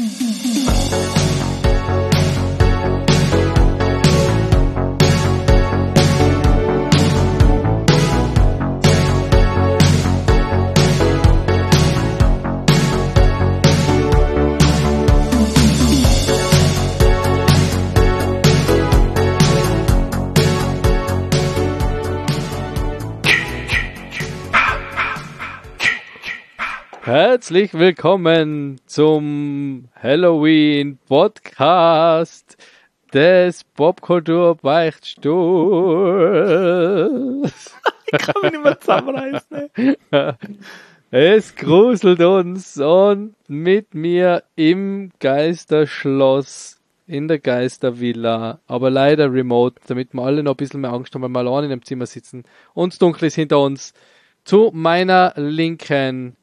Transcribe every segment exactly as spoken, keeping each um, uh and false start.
Herzlich willkommen zum Halloween-Podcast des Popkultur-Beichtstuhls. Ich kann mich nicht mehr zusammenreißen. Es gruselt uns und mit mir im Geisterschloss, in der Geistervilla, aber leider remote, damit wir alle noch ein bisschen mehr Angst haben, weil wir allein in dem Zimmer sitzen und es dunkel ist hinter uns. Zu meiner Linken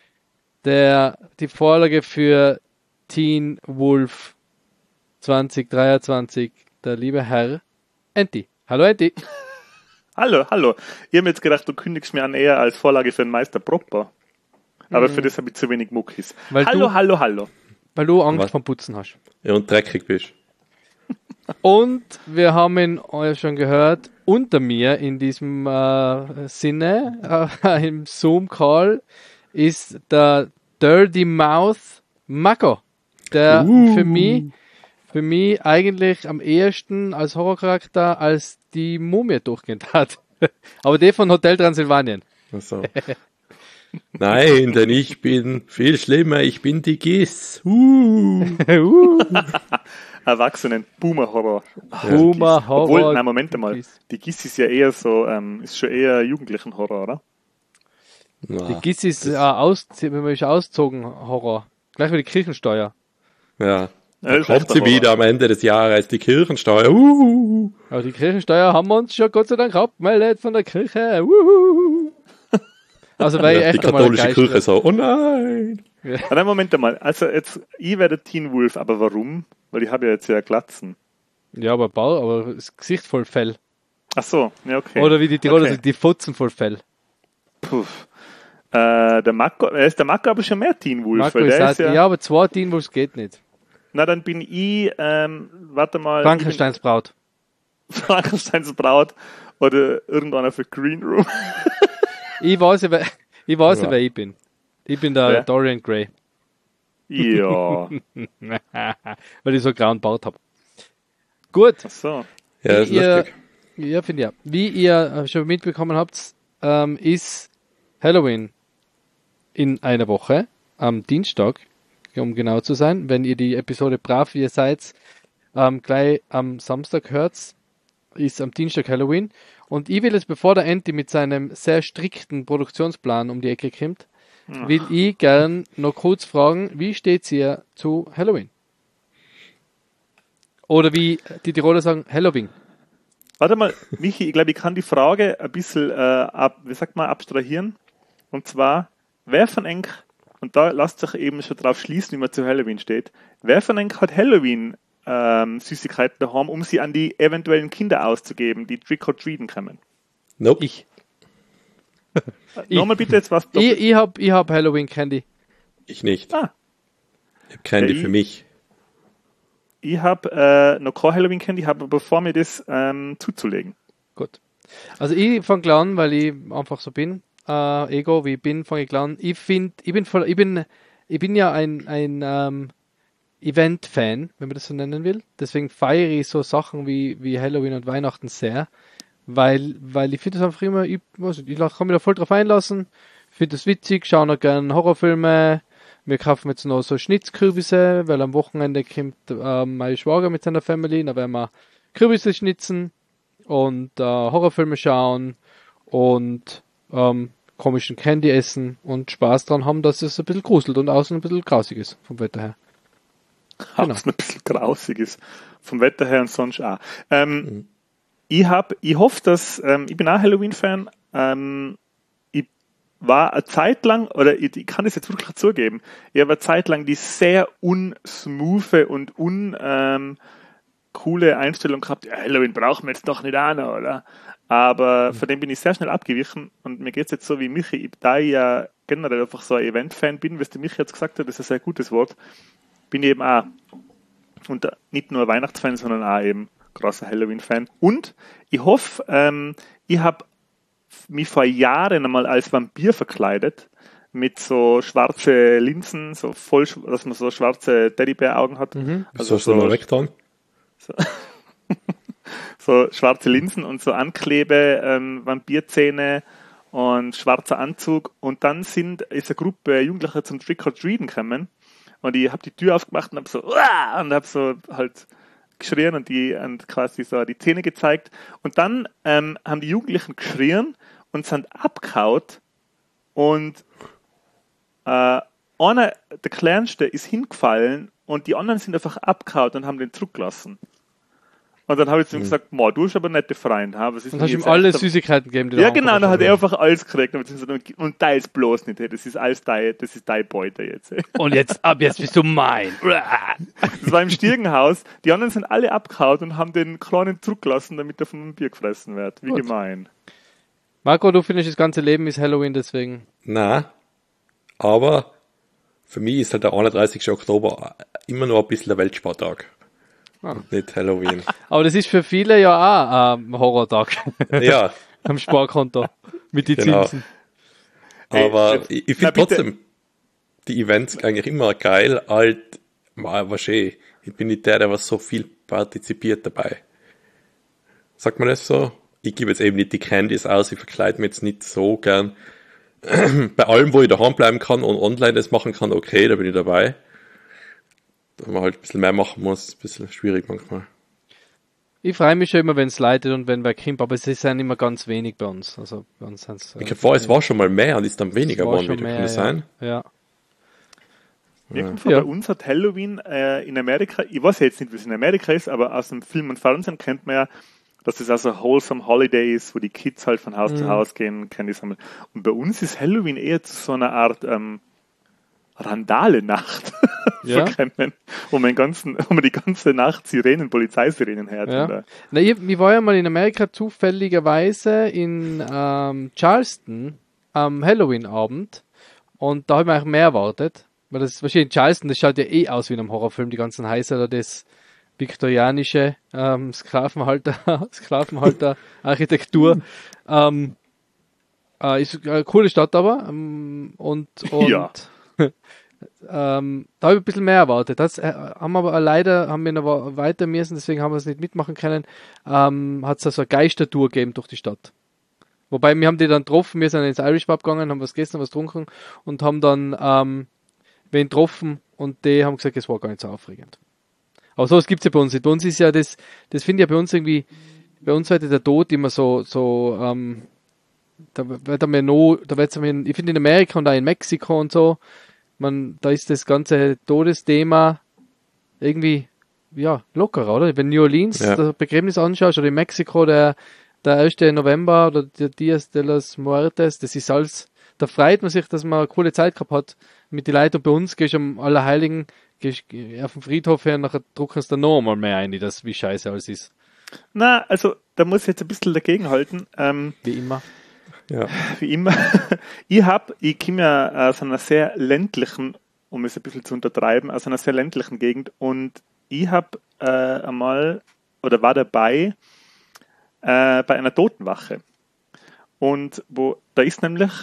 der die Vorlage für Teen Wolf zwanzig dreiundzwanzig, der liebe Herr Enti. Hallo Enti. Hallo, hallo. Ich habe mir jetzt gedacht, du kündigst mir an eher als Vorlage für den Meister Proper. Aber mhm. für das habe ich zu wenig Muckis. Weil hallo, du, hallo, hallo. Weil du Angst Was? vom Putzen hast. Ja, und dreckig bist. Und wir haben ihn ja schon gehört, unter mir in diesem äh, Sinne, äh, im Zoom-Call, ist der Dirty Mouth Mako, der uh. für mich für mich eigentlich am ehesten als Horrorcharakter als die Mumie durchgehend hat. Aber der von Hotel Transsilvanien. Ach so. Nein, denn ich bin viel schlimmer, ich bin die Giss. Uh. uh. Erwachsenen Boomer-Horror. Boomer-Horror. Obwohl, nein, Moment mal, die Giss ist ja eher so, ähm, ist schon eher jugendlichen Horror, oder? Na, die Giss ist, äh, aus, wenn man ist auszogen, Horror. Gleich wie die Kirchensteuer. Ja. Da kommt sie wieder Horror. Am Ende des Jahres, die Kirchensteuer. Uh. Aber die Kirchensteuer haben wir uns schon Gott sei Dank abgemeldet von der Kirche. Uh. Also weil ja, echt die katholische Kirche so, oh nein. Ja. Nein, Moment einmal. Also jetzt, ich werde Teen Wolf, aber warum? Weil ich habe ja jetzt ja Glatzen. Ja, aber Bau, aber das Gesicht voll Fell. Ach so, ja okay. Oder wie die Tiroler okay. sagen, die Futzen voll Fell. Puh. Äh, der Mako, ist der Mako aber schon mehr Teen Wolf. Marco weil der ist ist ja, ja, aber zwei Teen Wolves geht nicht. Na, dann bin ich, ähm, warte mal. Frankensteins bin, Braut. Frankensteins Braut oder irgendeiner für Green Room. ich weiß ja, wer, ich, weiß ja. wer ich bin. Ich bin der ja. Dorian Gray. Ja. Weil ich so grauen Bart habe. Gut. Ach so. Ja, das ist ihr, lustig. Ja, finde ich ja. Wie ihr schon mitbekommen habt, ähm, ist Halloween in einer Woche, am Dienstag, um genau zu sein. Wenn ihr die Episode brav, wie ihr seid, ähm, gleich am Samstag hört, ist am Dienstag Halloween. Und ich will jetzt, bevor der Enti mit seinem sehr strikten Produktionsplan um die Ecke kommt, Ach. will ich gern noch kurz fragen, wie steht's ihr zu Halloween? Oder wie die Tiroler sagen, Halloween. Warte mal, Michi, ich glaube, ich kann die Frage ein bisschen, äh, ab, wie sagt man, abstrahieren. Und zwar, wer von euch, und da lasst sich eben schon drauf schließen, wie man zu Halloween steht, wer von euch hat Halloween ähm, Süßigkeiten daheim, um sie an die eventuellen Kinder auszugeben, die Trick-or-Treaten kommen? Nope. Ich. Nochmal bitte jetzt was. Ich, ich habe ich hab Halloween Candy. Ich nicht. Ah. Ich habe Candy ja, für mich. Ich habe äh, noch kein Halloween Candy, habe aber vor, mir das ähm, zuzulegen. Gut. Also ich fange gleich an, weil ich einfach so bin. Äh, Ego, wie ich bin, fange ich gleich an. Ich finde, ich bin voll, ich bin, ich bin ja ein, ein ähm, Event-Fan, wenn man das so nennen will. Deswegen feiere ich so Sachen wie, wie Halloween und Weihnachten sehr. Weil, weil ich finde das einfach immer, ich, also ich kann mich da voll drauf einlassen. Finde das witzig, schaue noch gerne Horrorfilme. Wir kaufen jetzt noch so Schnitzkürbisse, weil am Wochenende kommt äh, mein Schwager mit seiner Family, da werden wir Kürbisse schnitzen und äh, Horrorfilme schauen und ähm, komischen Candy essen und Spaß dran haben, dass es ein bisschen gruselt und außen ein bisschen grausig ist vom Wetter her. Genau. Außen ein bisschen grausig ist vom Wetter her und sonst auch. Ähm, mhm. Ich hab, ich hoffe, dass ähm, ich bin auch Halloween-Fan. Ähm, war eine Zeit lang, oder ich, ich kann das jetzt wirklich zugeben, ich habe eine Zeit lang die sehr unsmoothe und un ähm, coole Einstellung gehabt, ja, Halloween brauchen wir jetzt doch nicht auch noch, oder? Aber von dem bin ich sehr schnell abgewichen und mir geht's jetzt so wie Michi, da ich ja generell einfach so ein Event-Fan bin, wie es der Michi jetzt gesagt hat, das ist ein sehr gutes Wort, bin ich eben auch, und nicht nur Weihnachtsfan, sondern auch eben großer Halloween-Fan. Und ich hoffe, ähm, ich habe mich vor Jahren einmal als Vampir verkleidet, mit so schwarze Linsen, so voll, dass man so schwarze Teddybär-Augen hat. Mhm. Also so, so, so, so, so schwarze Linsen und so Anklebe, ähm, Vampirzähne und schwarzer Anzug. Und dann sind, ist eine Gruppe Jugendlicher zum Trick-or-Treaten gekommen. Und ich habe die Tür aufgemacht und habe so, Uah! und habe so halt geschrien und die und quasi so die Zähne gezeigt. Und dann ähm, haben die Jugendlichen geschrien und sind abgehaut. Und äh, einer, der Kleinste, ist hingefallen und die anderen sind einfach abgehauen und haben den zurückgelassen. Und dann habe ich zu ihm gesagt, Mo, du bist aber nette Freund. Ha? Was ist und hast ihm alle Süßigkeiten gegeben? Die ja, genau, dann hat er einfach alles gekriegt. Und, und da ist bloß nicht. Das ist alles dein, das ist deine Beute jetzt. Und jetzt, ab jetzt bist du mein. Das war im Stiegenhaus. Die anderen sind alle abgehauen und haben den Kleinen zurückgelassen, damit er von einem Bier gefressen wird. Wie Gut. Gemein. Marco, du findest, das ganze Leben ist Halloween, deswegen. Nein, aber für mich ist halt der einunddreißigste Oktober immer noch ein bisschen der Weltspartag. Ah. Nicht Halloween. Aber das ist für viele ja auch ein Horrortag. Ja. Am Sparkonto. Mit den genau. Zinsen. Aber hey, ich, ich finde trotzdem die Events eigentlich immer geil. Halt, was schön. Ich bin nicht der, der was so viel partizipiert dabei. Sagt man das so? Ich gebe jetzt eben nicht die Candies aus. Ich verkleide mich jetzt nicht so gern. Bei allem, wo ich daheim bleiben kann und online das machen kann, okay, da bin ich dabei. Wenn man halt ein bisschen mehr machen muss, ist ein bisschen schwierig manchmal. Ich freue mich schon immer, wenn es leitet und wenn wer kommt, aber es ist ja immer ganz wenig bei uns. Also bei uns äh, ich glaube, es war schon mal mehr und ist dann weniger geworden wieder. Mehr, Kann das ja. sein? Ja. Ja. Bei ja. uns hat Halloween äh, in Amerika, ich weiß jetzt nicht, wie es in Amerika ist, aber aus dem Film und Fernsehen kennt man ja, dass das also wholesome Holiday ist, wo die Kids halt von Haus mhm. zu Haus gehen, Candy sammeln. Und bei uns ist Halloween eher zu so einer Art ähm, Randale-Nacht ja. verkennen, wo man, ganzen, wo man die ganze Nacht Sirenen, Polizeisirenen hört. Ja. Na, ich, ich war ja mal in Amerika zufälligerweise in ähm, Charleston am Halloween-Abend und da habe ich mir eigentlich mehr erwartet, weil das wahrscheinlich in Charleston, das schaut ja eh aus wie in einem Horrorfilm, die ganzen Häuser da, das viktorianische ähm, Sklavenhalter, Sklavenhalter-Architektur. ähm, äh, ist eine coole Stadt aber ähm, und, und ja. Ähm, da habe ich ein bisschen mehr erwartet. Das äh, haben wir aber leider, haben wir noch weiter müssen, deswegen haben wir es nicht mitmachen können. Ähm, hat es also eine Geistertour gegeben durch die Stadt. Wobei, wir haben die dann getroffen, wir sind ins Irish Pub gegangen, haben was gegessen, was getrunken und haben dann ähm, wen getroffen und die haben gesagt, es war gar nicht so aufregend. Aber sowas gibt es ja bei uns nicht. Bei uns ist ja das, das finde ich ja bei uns irgendwie, bei uns wird der Tod immer so, so, ähm, da wird er mir noch, da wird's mir, ich finde in Amerika und auch in Mexiko und so, man, da ist das ganze Todesthema irgendwie, ja, lockerer, oder? Wenn New Orleans ja. das Begräbnis anschaust, oder in Mexiko der, der erste November, oder der Dias de los Muertes, das ist alles, da freut man sich, dass man eine coole Zeit gehabt hat mit den Leuten. Und bei uns gehst du am Allerheiligen, gehst auf den Friedhof her, nachher drucken sie da noch einmal mehr ein, das, wie scheiße alles ist. Na, also, da muss ich jetzt ein bisschen dagegenhalten. Ähm, wie immer. Ja. Wie immer. Ich hab, ich komme ja aus einer sehr ländlichen, um es ein bisschen zu untertreiben, aus einer sehr ländlichen Gegend und ich habe äh, einmal, oder war dabei, äh, bei einer Totenwache. Und wo, da ist nämlich,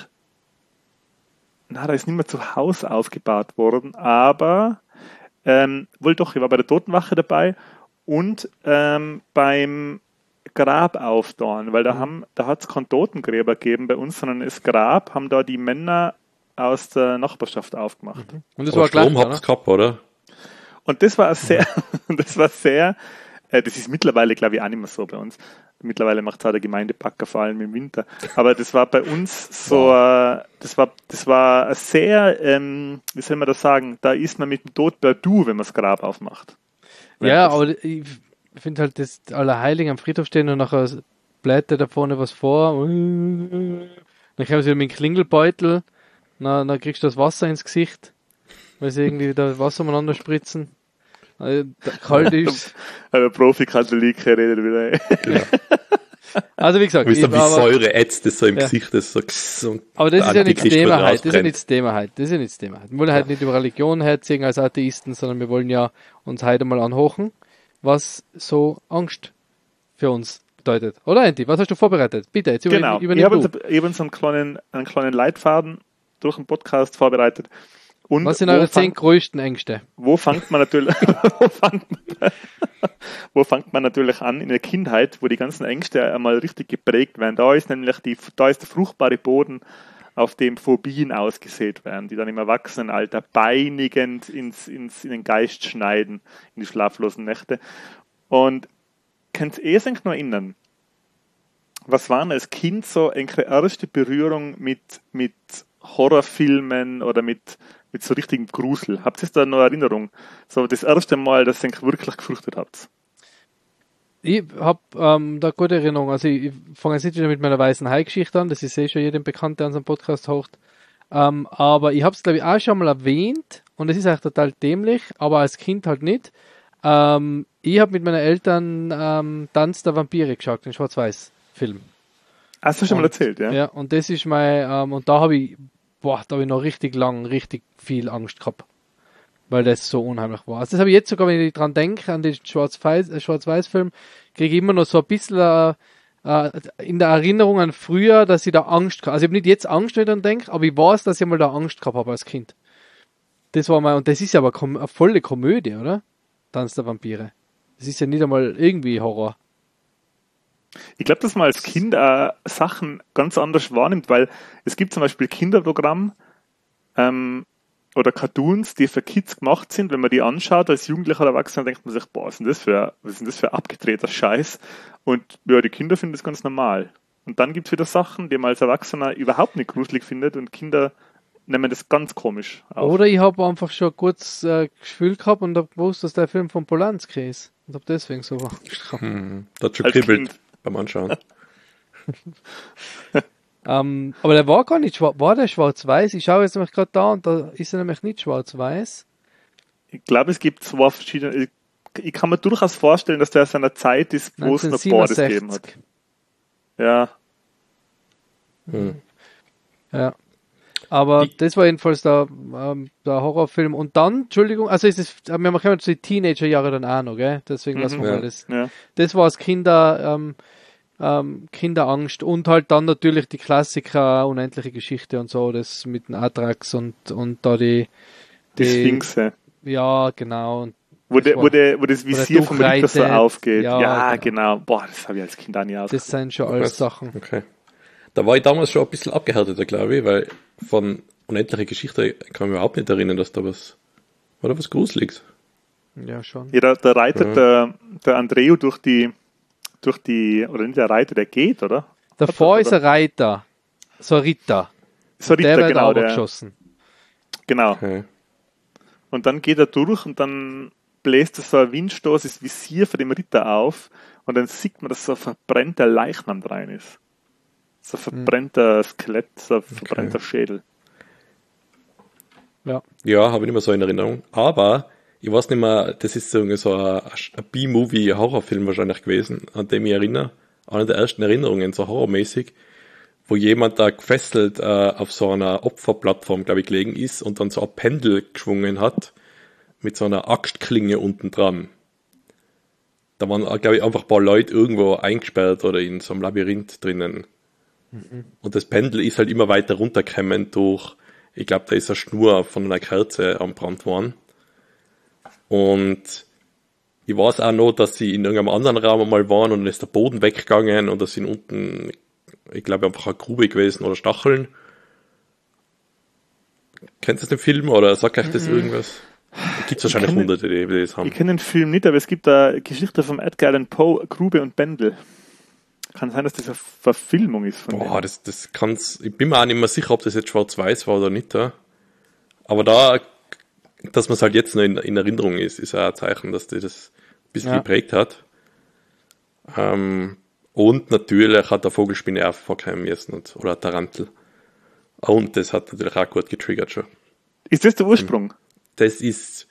na, da ist nicht mehr zu Hause aufgebaut worden, aber, ähm, wohl doch, ich war bei der Totenwache dabei und ähm, beim Grab auftauen, weil da mhm. haben, da hat es keinen Totengräber gegeben bei uns, sondern das Grab haben da die Männer aus der Nachbarschaft aufgemacht. Mhm. Und das Aber war Strom gleich, hab's gehabt, oder? Und das war sehr, mhm. das war sehr, äh, das ist mittlerweile, glaube ich, auch nicht mehr so bei uns. Mittlerweile macht es auch der Gemeindepacker, vor allem im Winter. Aber das war bei uns so, wow. äh, das war, das war sehr, ähm, wie soll man das sagen, da ist man mit dem Tod per Du, wenn man das Grab aufmacht. Ja, das, aber ich Ich finde halt, das Allerheiligen am Friedhof stehen und nachher bläht da vorne was vor. Dann kommen sie mit dem Klingelbeutel, dann, dann kriegst du das Wasser ins Gesicht, weil sie irgendwie da Wasser umeinander spritzen. Also, kalt ist. Der Profi-Katholiker redet wieder. Genau. Also wie gesagt, wie so ich, wie aber, Säure ätzt das so im ja. Gesicht, das so und aber das ist ja nicht das Thema halt, das ist ja rausbrennt. nicht das Thema halt, das ist ja nicht das Thema halt. Wir wollen halt nicht über Religion herziehen als Atheisten, sondern wir wollen ja uns heute mal anhochen, was so Angst für uns bedeutet. Oder Andy, was hast du vorbereitet? Bitte, jetzt Genau. über, ich habe du. uns eben so einen kleinen, einen kleinen Leitfaden durch den Podcast vorbereitet. Und was sind wo eure zehn fang, größten Ängste? Wo fängt man natürlich, wo, fängt man, wo fängt man natürlich an in der Kindheit, wo die ganzen Ängste einmal richtig geprägt werden. Da ist nämlich die, da ist der fruchtbare Boden, auf dem Phobien ausgesät werden, die dann im Erwachsenenalter beinigend ins, ins, in den Geist schneiden, in die schlaflosen Nächte. Und könnt ihr euch noch erinnern, was war als Kind so eine erste Berührung mit, mit Horrorfilmen oder mit mit so richtigem Grusel? Habt ihr da noch Erinnerung? So das erste Mal, dass ihr wirklich gefürchtet habt? Ich habe ähm, da gute Erinnerung. Also ich, ich fange jetzt nicht wieder mit meiner weißen Hai-Geschichte an, das ist eh schon jedem bekannt, der unseren Podcast hört. Ähm, aber ich habe es, glaube ich, auch schon mal erwähnt und es ist eigentlich total dämlich, aber als Kind halt nicht. Ähm, ich habe mit meinen Eltern ähm, Tanz der Vampire geschaut, den Schwarz-Weiß-Film. Hast du schon und, mal erzählt, ja? Ja, und das ist mein, ähm, und da habe ich Boah, da habe ich noch richtig lang, richtig viel Angst gehabt. Weil das so unheimlich war. Also das habe ich jetzt sogar, wenn ich dran denke, an den Schwarz-Weiß, äh, Schwarz-Weiß-Film, kriege ich immer noch so ein bisschen äh, äh, in der Erinnerung an früher, dass ich da Angst gehabt. Also ich habe nicht jetzt Angst, wenn ich dran denke, aber ich weiß, dass ich mal da Angst gehabt habe als Kind. Das war mal, und das ist ja aber kom- eine volle Komödie, oder? Tanz der Vampire. Das ist ja nicht einmal irgendwie Horror. Ich glaube, dass man als Kind äh, Sachen ganz anders wahrnimmt, weil es gibt zum Beispiel Kinderprogramm ähm, oder Cartoons, die für Kids gemacht sind. Wenn man die anschaut als Jugendlicher oder Erwachsener, denkt man sich, boah, was ist denn das für, was ist denn das für abgedrehter Scheiß? Und ja, die Kinder finden das ganz normal. Und dann gibt es wieder Sachen, die man als Erwachsener überhaupt nicht gruselig findet und Kinder nehmen das ganz komisch auf. Oder ich habe einfach schon kurz äh, Gefühl gehabt und habe gewusst, dass der Film von Polanski ist. Und habe deswegen so Angst gehabt. Hm, das hat schon kribbelt beim Anschauen. ähm, aber der war gar nicht schwarz. War der schwarz-weiß? Ich schaue jetzt nämlich gerade da und da ist er nämlich nicht schwarz-weiß. Ich glaube, es gibt zwei verschiedene. Ich, ich kann mir durchaus vorstellen, dass der aus einer Zeit ist, wo es noch Bordes gegeben hat. Ja. Hm. Ja. Aber ich, das war jedenfalls der, ähm, der Horrorfilm. Und dann, Entschuldigung, also ist es, wir haben ja die Teenagerjahre dann auch noch, gell? Deswegen lassen wir ja, mal das. Ja. Das war als Kinder, ähm, ähm, Kinderangst und halt dann natürlich die Klassiker, unendliche Geschichte und so, das mit den Atrax und, und da die, die, die Sphinxe. Ja, genau. Wo, de, war, wo, de, wo das Visier vom Ritter so aufgeht. Ja, ja genau. genau. Boah, das habe ich als Kind auch nie aufgehört. Das sind schon alles Sachen. Okay. Da war ich damals schon ein bisschen abgehärteter, glaube ich, weil von unendliche Geschichte kann ich mir überhaupt nicht erinnern, dass da was, war da was Gruseliges? Ja, schon. Ja, da, da reitet ja. der, der Andreu durch die, durch die, oder nicht der Reiter, der geht, oder? Davor Hat ist ein Reiter, so ein Ritter. So ein Ritter, der wird genau. Der geschossen. Genau. Okay. Und dann geht er durch und dann bläst er so ein Windstoß, das Visier von dem Ritter auf und dann sieht man, dass so ein verbrennter Leichnam rein ist. So ein verbrennter Skelett, so ein verbrennter okay. Schädel. Ja, ja habe ich nicht mehr so in Erinnerung. Aber ich weiß nicht mehr, das ist so ein, ein B-Movie-Horrorfilm wahrscheinlich gewesen, an dem ich erinnere. Eine der ersten Erinnerungen, so horrormäßig, wo jemand da gefesselt äh, auf so einer Opferplattform, glaube ich, gelegen ist und dann so ein Pendel geschwungen hat mit so einer Axtklinge unten dran. Da waren, glaube ich, einfach ein paar Leute irgendwo eingesperrt oder in so einem Labyrinth drinnen. Mhm. Und das Pendel ist halt immer weiter runtergekommen durch, ich glaube, da ist eine Schnur von einer Kerze am Brand worden. Und ich weiß auch noch, dass sie in irgendeinem anderen Raum mal waren und dann ist der Boden weggegangen und da sind unten, ich glaube, einfach eine Grube gewesen oder Stacheln. Kennt ihr den Film oder sagt euch das mhm. irgendwas? Es gibt wahrscheinlich kenn, hunderte, die das haben. Ich kenne den Film nicht, aber es gibt eine Geschichte von Edgar Allan Poe, Grube und Pendel. Kann sein, dass das eine Verfilmung ist von Boah, dem. das, das kann's, ich bin mir auch nicht mehr sicher, ob das jetzt schwarz-weiß war oder nicht. Ja. Aber da, dass man es halt jetzt noch in, in Erinnerung ist, ist auch ein Zeichen, dass die das ein bisschen ja. geprägt hat. Ähm, und natürlich hat der Vogelspinne auch vorkommen müssen und, oder ein Tarantel. Und das hat natürlich auch gut getriggert schon. Ist das der Ursprung? Das ist,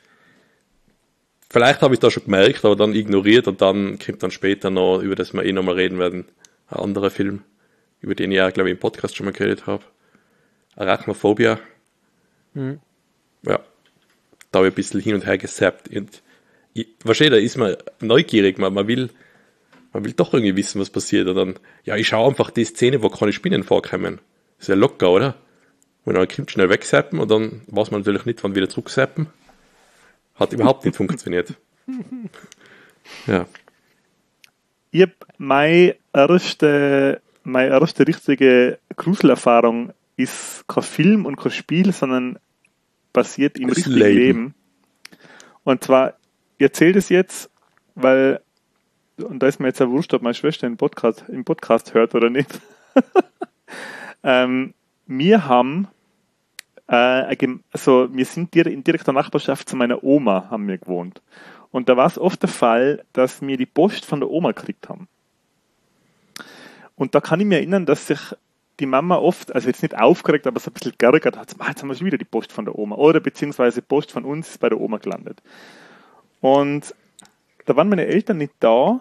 vielleicht habe ich da schon gemerkt, aber dann ignoriert und dann kommt dann später noch, über das wir eh nochmal reden werden, ein anderer Film, über den ich ja, glaube ich, im Podcast schon mal geredet habe. Arachnophobia. Mhm. Ja, da habe ich ein bisschen hin und her gesappt. Und ich, wahrscheinlich, da ist man neugierig, man, man will man will doch irgendwie wissen, was passiert. Und dann, ja, ich schaue einfach die Szene, wo keine Spinnen vorkommen. Ist ja locker, oder? Und dann kommt schnell wegsappen und dann weiß man natürlich nicht, wann wieder zurücksappen. Hat überhaupt nicht funktioniert. Ja. Ich habe meine erste, meine erste richtige Gruselerfahrung ist kein Film und kein Spiel, sondern passiert im Das richtigen Leben. Leben. Und zwar, ich erzähle das jetzt, weil, und da ist mir jetzt ja wurscht, ob meine Schwester im Podcast, im Podcast hört oder nicht. ähm, wir haben, äh, also wir sind in direkter Nachbarschaft zu meiner Oma, haben wir gewohnt. Und da war es oft der Fall, dass wir die Post von der Oma gekriegt haben. Und da kann ich mir erinnern, dass sich die Mama oft, also jetzt nicht aufgeregt, aber so ein bisschen geärgert hat, jetzt haben wir schon wieder die Post von der Oma. Oder beziehungsweise Post von uns ist bei der Oma gelandet. Und da waren meine Eltern nicht da.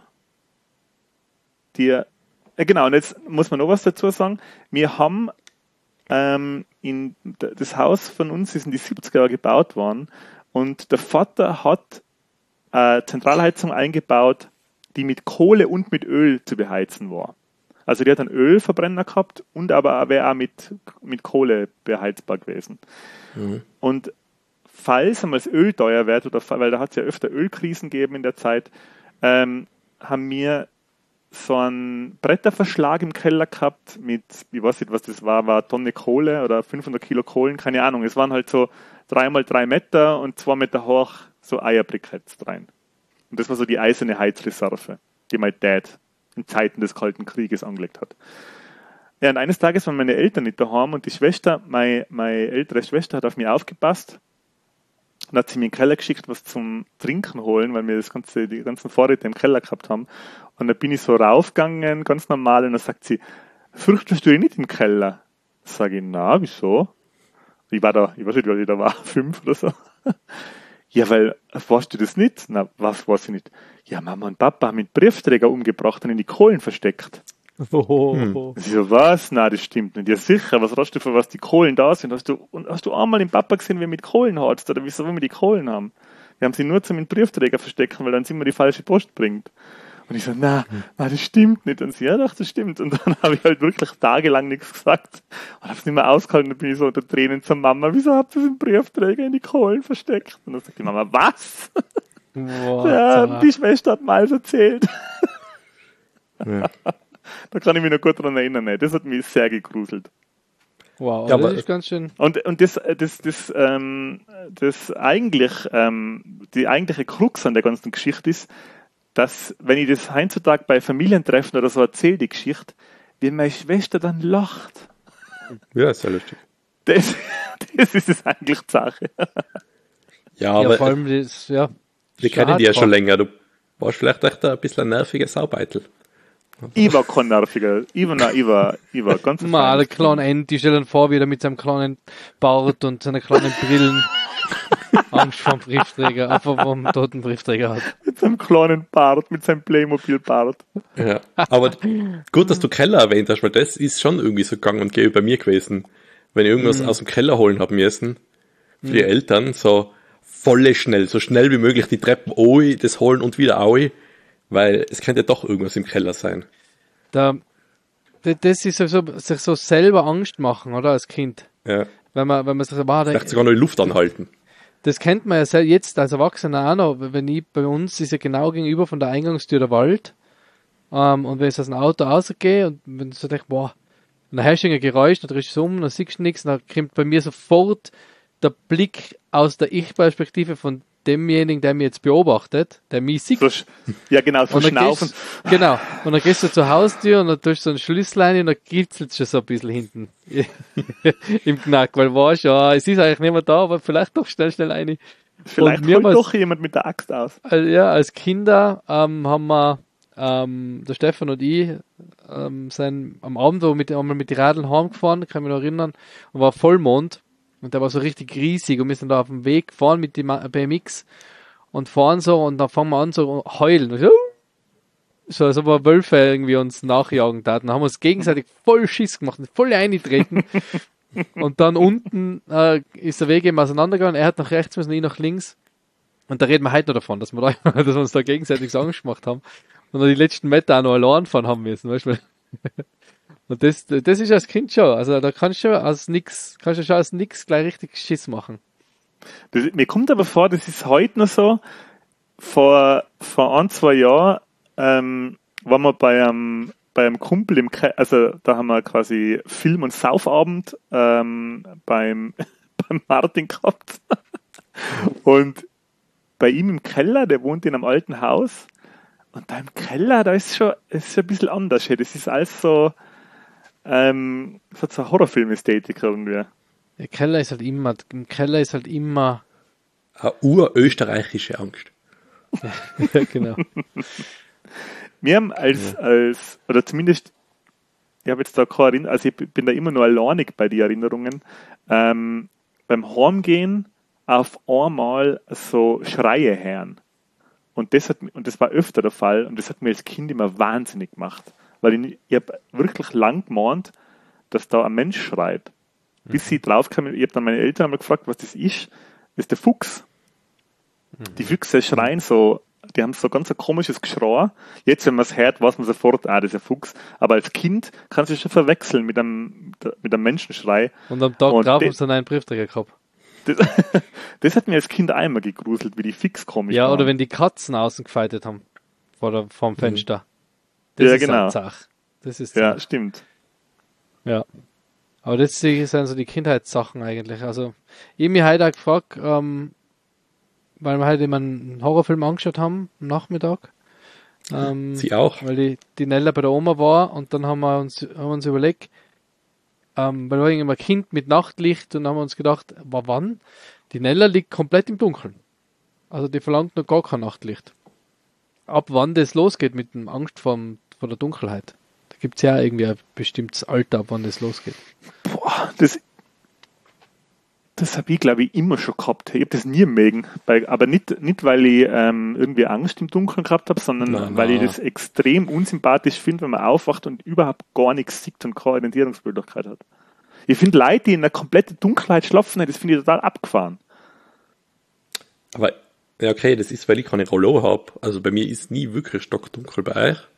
Die, äh, genau, und jetzt muss man noch was dazu sagen. Wir haben ähm, in das Haus von uns ist in die siebziger Jahre gebaut worden und der Vater hat äh, Zentralheizung eingebaut, die mit Kohle und mit Öl zu beheizen war. Also die hat einen Ölverbrenner gehabt und aber wäre auch mit, mit Kohle beheizbar gewesen. Mhm. Und falls einmal das Öl teuer wird, oder weil da hat es ja öfter Ölkrisen gegeben in der Zeit, ähm, haben wir so einen Bretterverschlag im Keller gehabt mit, ich weiß nicht, was das war, war eine Tonne Kohle oder fünfhundert Kilo Kohlen, keine Ahnung. Es waren halt so drei mal drei Meter und zwei Meter hoch so Eierbriketts rein. Und das war so die eiserne Heizreserve, die mein Dad in Zeiten des Kalten Krieges angelegt hat. Ja, und eines Tages waren meine Eltern nicht daheim und die Schwester, meine, meine ältere Schwester, hat auf mich aufgepasst und hat sie mir in den Keller geschickt, was zum Trinken holen, weil wir das ganze, die ganzen Vorräte im Keller gehabt haben. Und da bin ich so raufgegangen, ganz normal, und dann sagt sie, fürchtest du dich nicht im Keller? Sage ich, na, wieso? Ich war da, ich weiß nicht, weil ich da war, fünf oder so. Ja, weil, weißt du das nicht? Na, was weiß ich nicht? Ja, Mama und Papa haben mit Briefträger umgebracht und in die Kohlen versteckt. Oh. Hm. Ich so, was? Na, das stimmt nicht. Ja, sicher, was hast du für was die Kohlen da sind? Hast du, und hast du einmal den Papa gesehen, wie er mit Kohlen hat? Oder wieso wollen wir die Kohlen haben? Wir haben sie nur zum Briefträger verstecken, weil dann sind wir die falsche Post bringt. Und ich so, na, na, das stimmt nicht. Und sie, ja, doch, das stimmt. Und dann habe ich halt wirklich tagelang nichts gesagt. Und habe es nicht mehr ausgehalten. Dann bin ich so unter Tränen zur Mama, wieso habt ihr den Briefträger in die Kohlen versteckt? Und dann sagt die Mama, was? Wow, ja, die Schwester hat mal erzählt. Ja. Da kann ich mich noch gut dran erinnern. Das hat mich sehr gegruselt. Wow, ja, aber das ist ganz schön. Und, und das, das, das, ähm, das eigentlich, ähm, die eigentliche Krux an der ganzen Geschichte ist, dass, wenn ich das heutzutage bei Familientreffen oder so erzähle, die Geschichte, wie meine Schwester dann lacht. Ja, ist ja lustig. Das, das ist es eigentlich die Sache. Ja, Ja, aber vor allem das, ja. wir kennen die ja schon länger. Du warst vielleicht echt ein bisschen ein nerviger Saubeitel. Ich war kein nerviger. Ich war, nein, ich war, ich war ganz Mal, der kleine End, die stellen vor, wie er mit seinem kleinen Bart und seinen kleinen Brillen Angst vor dem Briefträger, einfach vom toten Briefträger hat. Mit seinem kleinen Bart, mit seinem Playmobil-Bart. Ja, aber gut, dass du Keller erwähnt hast, weil das ist schon irgendwie so gang und gäbe bei mir gewesen. Wenn ich irgendwas mm. aus dem Keller holen haben müssen, für mm. die Eltern, so volle schnell, so schnell wie möglich die Treppen oi, das holen und wieder oi, weil es könnte ja doch irgendwas im Keller sein. Da, das ist so, sich so selber Angst machen, oder, als Kind. Ja. Wenn man, wenn man sich so, wow, vielleicht sogar noch die Luft anhalten. Das kennt man ja jetzt als Erwachsener auch noch, wenn ich, bei uns ist ja genau gegenüber von der Eingangstür der Wald, ähm, und wenn ich aus dem Auto rausgehe und wenn du so denkst, boah, und dann hast du ein Geräusch, dann drehst du um, dann siehst du nichts, dann kommt bei mir sofort der Blick aus der Ich-Perspektive von demjenigen, der mich jetzt beobachtet, der mich sieht. So, ja, genau, so schnaufen. Gehst, genau, und dann gehst du zur Haustür und dann tust du so ein Schlüssellein und dann kitzelt es schon so ein bisschen hinten im Knack, weil weißt du, ja, es ist eigentlich niemand da, aber vielleicht doch schnell, schnell eine. Vielleicht holt doch jemand mit der Axt aus. Also, ja, als Kinder ähm, haben wir, ähm, der Stefan und ich, ähm, sind am Abend wo mit, einmal mit den Radeln heimgefahren, kann ich mich noch erinnern, und war Vollmond. Und der war so richtig riesig und wir sind da auf dem Weg gefahren mit dem B M X und fahren so und dann fangen wir an so heulen. Und, so, so als ob wir Wölfe irgendwie uns nachjagen taten. Dann haben wir uns gegenseitig voll Schiss gemacht und voll eingetreten. Und dann unten äh, ist der Weg eben auseinandergegangen. Er hat nach rechts müssen, ich nach links. Und da reden wir heute noch davon, dass wir, da, dass wir uns da gegenseitig so Angst gemacht haben. Und dann die letzten Meter auch noch allein fahren haben müssen, weißt du? Und das, das ist als Kind schon. Also da kannst du als nix, kannst du schon als nix gleich richtig Schiss machen. Das, mir kommt aber vor, das ist heute noch so. Vor, vor ein, zwei Jahren ähm, waren wir bei einem, bei einem Kumpel im Ke- also da haben wir quasi Film- und Saufabend ähm, beim, beim Martin gehabt. Und bei ihm im Keller, der wohnt in einem alten Haus. Und da im Keller, da ist schon, ist schon ein bisschen anders. Das ist alles so, ähm, das hat so eine Horrorfilm-Ästhetik irgendwie. Der Keller ist halt immer, im Keller ist halt immer eine urösterreichische Angst. ja, genau. Wir haben als, ja. als, oder zumindest, ich habe jetzt da keine Erinnerung, also ich bin da immer nur alleinig bei den Erinnerungen, ähm, beim Heimgehen auf einmal so Schreie hören. Und das hat, und das war öfter der Fall, und das hat mir als Kind immer wahnsinnig gemacht. Weil ich, ich habe wirklich lang gemeint, dass da ein Mensch schreit. Mhm. Bis sie draufkamen, ich habe dann meine Eltern einmal gefragt, was das ist. Das ist der Fuchs. Mhm. Die Füchse schreien so, die haben so ganz ein komisches Geschrei. Jetzt, wenn man es hört, weiß man sofort, ah, das ist ein Fuchs. Aber als Kind kannst du es schon verwechseln mit einem, mit einem Menschenschrei. Und am Tag drauf haben sie dann einen Briefträger gehabt. Das, das hat mir als Kind einmal gegruselt, wie die fix komisch Ja, waren. oder wenn die Katzen außen gefeitet haben. Vor der, vor dem Fenster. Das ja, ist genau. eine Sache. Das ist ja, Sache. stimmt. Ja. Aber das sind so die Kindheitssachen eigentlich. Also, ich habe mich heute auch gefragt, ähm, weil wir heute immer einen Horrorfilm angeschaut haben, am Nachmittag. Ähm, Sie auch. Weil die, die Nella bei der Oma war und dann haben wir uns, haben wir uns überlegt, ähm, weil wir irgendwie ein Kind mit Nachtlicht und haben wir uns gedacht, aber wann? Die Nella liegt komplett im Dunkeln. Also die verlangt noch gar kein Nachtlicht. Ab wann das losgeht mit dem Angst vor, vor der Dunkelheit? Da gibt es ja irgendwie ein bestimmtes Alter, ab wann das losgeht. Boah, das, das habe ich, glaube ich, immer schon gehabt. Ich habe das nie mögen. Bei, aber nicht, nicht, weil ich ähm, irgendwie Angst im Dunkeln gehabt habe, sondern nein, weil nein. ich das extrem unsympathisch finde, wenn man aufwacht und überhaupt gar nichts sieht und keine Orientierungsmöglichkeit hat. Ich finde Leute, die in einer kompletten Dunkelheit schlafen, das finde ich total abgefahren. Aber, ja, okay, das ist, weil ich keine Rollo habe. Also bei mir ist nie wirklich stockdunkel bei euch.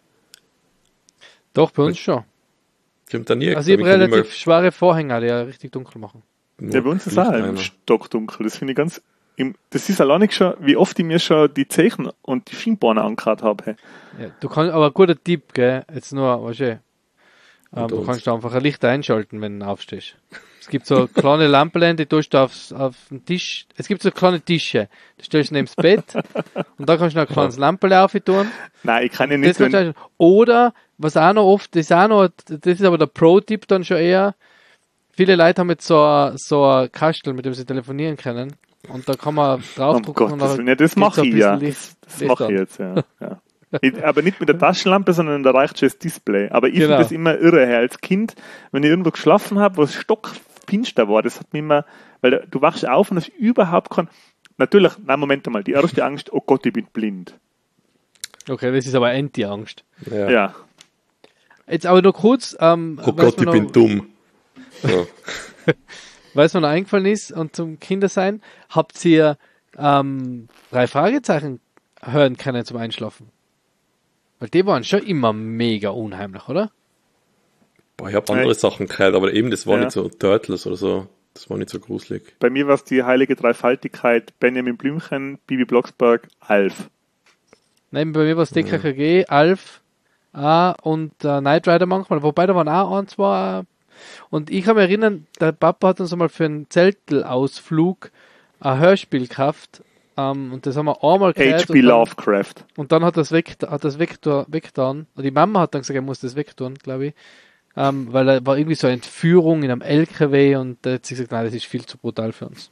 Doch, bei uns schon. Kommt da nie. Also ich habe relativ schwere Vorhänge, die ja richtig dunkel machen. Ja, bei uns ist auch im stockdunkel. Das finde ich ganz, im, das ist allein schon, wie oft ich mir schon die Zeichen und die Schienbeine angehört habe. Ja, du kannst, aber ein guter Tipp, gell, jetzt nur, weißt du, ähm, du kannst da einfach ein Licht einschalten, wenn du aufstehst. Es gibt so kleine Lampen, die tust du aufs, auf den Tisch, es gibt so kleine Tische, die stellst du neben das Bett und da kannst du noch ein kleines Lampen auftun. Nein, ich kann ja nicht. Wenn... Oder, was auch noch oft, das ist auch noch, das ist aber der Pro-Tipp dann schon eher, viele Leute haben jetzt so ein, so ein Kastel, mit dem sie telefonieren können und da kann man draufdrucken. Oh Gott, und das, ja, das mache ich ja. Licht, das das mache ich jetzt, ja. ja. Ich, aber nicht mit der Taschenlampe, sondern da reicht schon das Display. Aber ich genau. finde das immer irre. Hey. Als Kind, wenn ich irgendwo geschlafen habe, wo es stockfinster war, das hat mich immer, weil du wachst auf und hast überhaupt kein, natürlich, nein, Moment einmal, die erste Angst, oh Gott, ich bin blind. Okay, das ist aber Anti-Angst. Ja. ja. Jetzt aber nur kurz. Ähm, oh Gott, ich noch, bin dumm. Ja. Weil es mir noch eingefallen ist und zum Kindersein, habt ihr ähm, drei Fragezeichen hören können zum Einschlafen? Weil die waren schon immer mega unheimlich, oder? Boah, ich habe andere Nein. Sachen gehört, aber eben, das war ja. nicht so Turtles oder so. Das war nicht so gruselig. Bei mir war es die heilige Dreifaltigkeit, Benjamin Blümchen, Bibi Blocksberg, Alf. Nein, bei mir war es D K K G, ja. Alf äh, und äh, Knight Rider manchmal, wobei da waren auch ein, zwei. Und ich kann mich erinnern, der Papa hat uns einmal für einen Zeltelausflug ein Hörspiel gekauft. Um, und das haben wir einmal gehört. H P Lovecraft. Und dann hat das weg, hat das weggetan, weggetan. Und die Mama hat dann gesagt, er muss das wegtun, glaube ich. Um, weil da war irgendwie so eine Entführung in einem L K W und da hat sie gesagt, nein, das ist viel zu brutal für uns.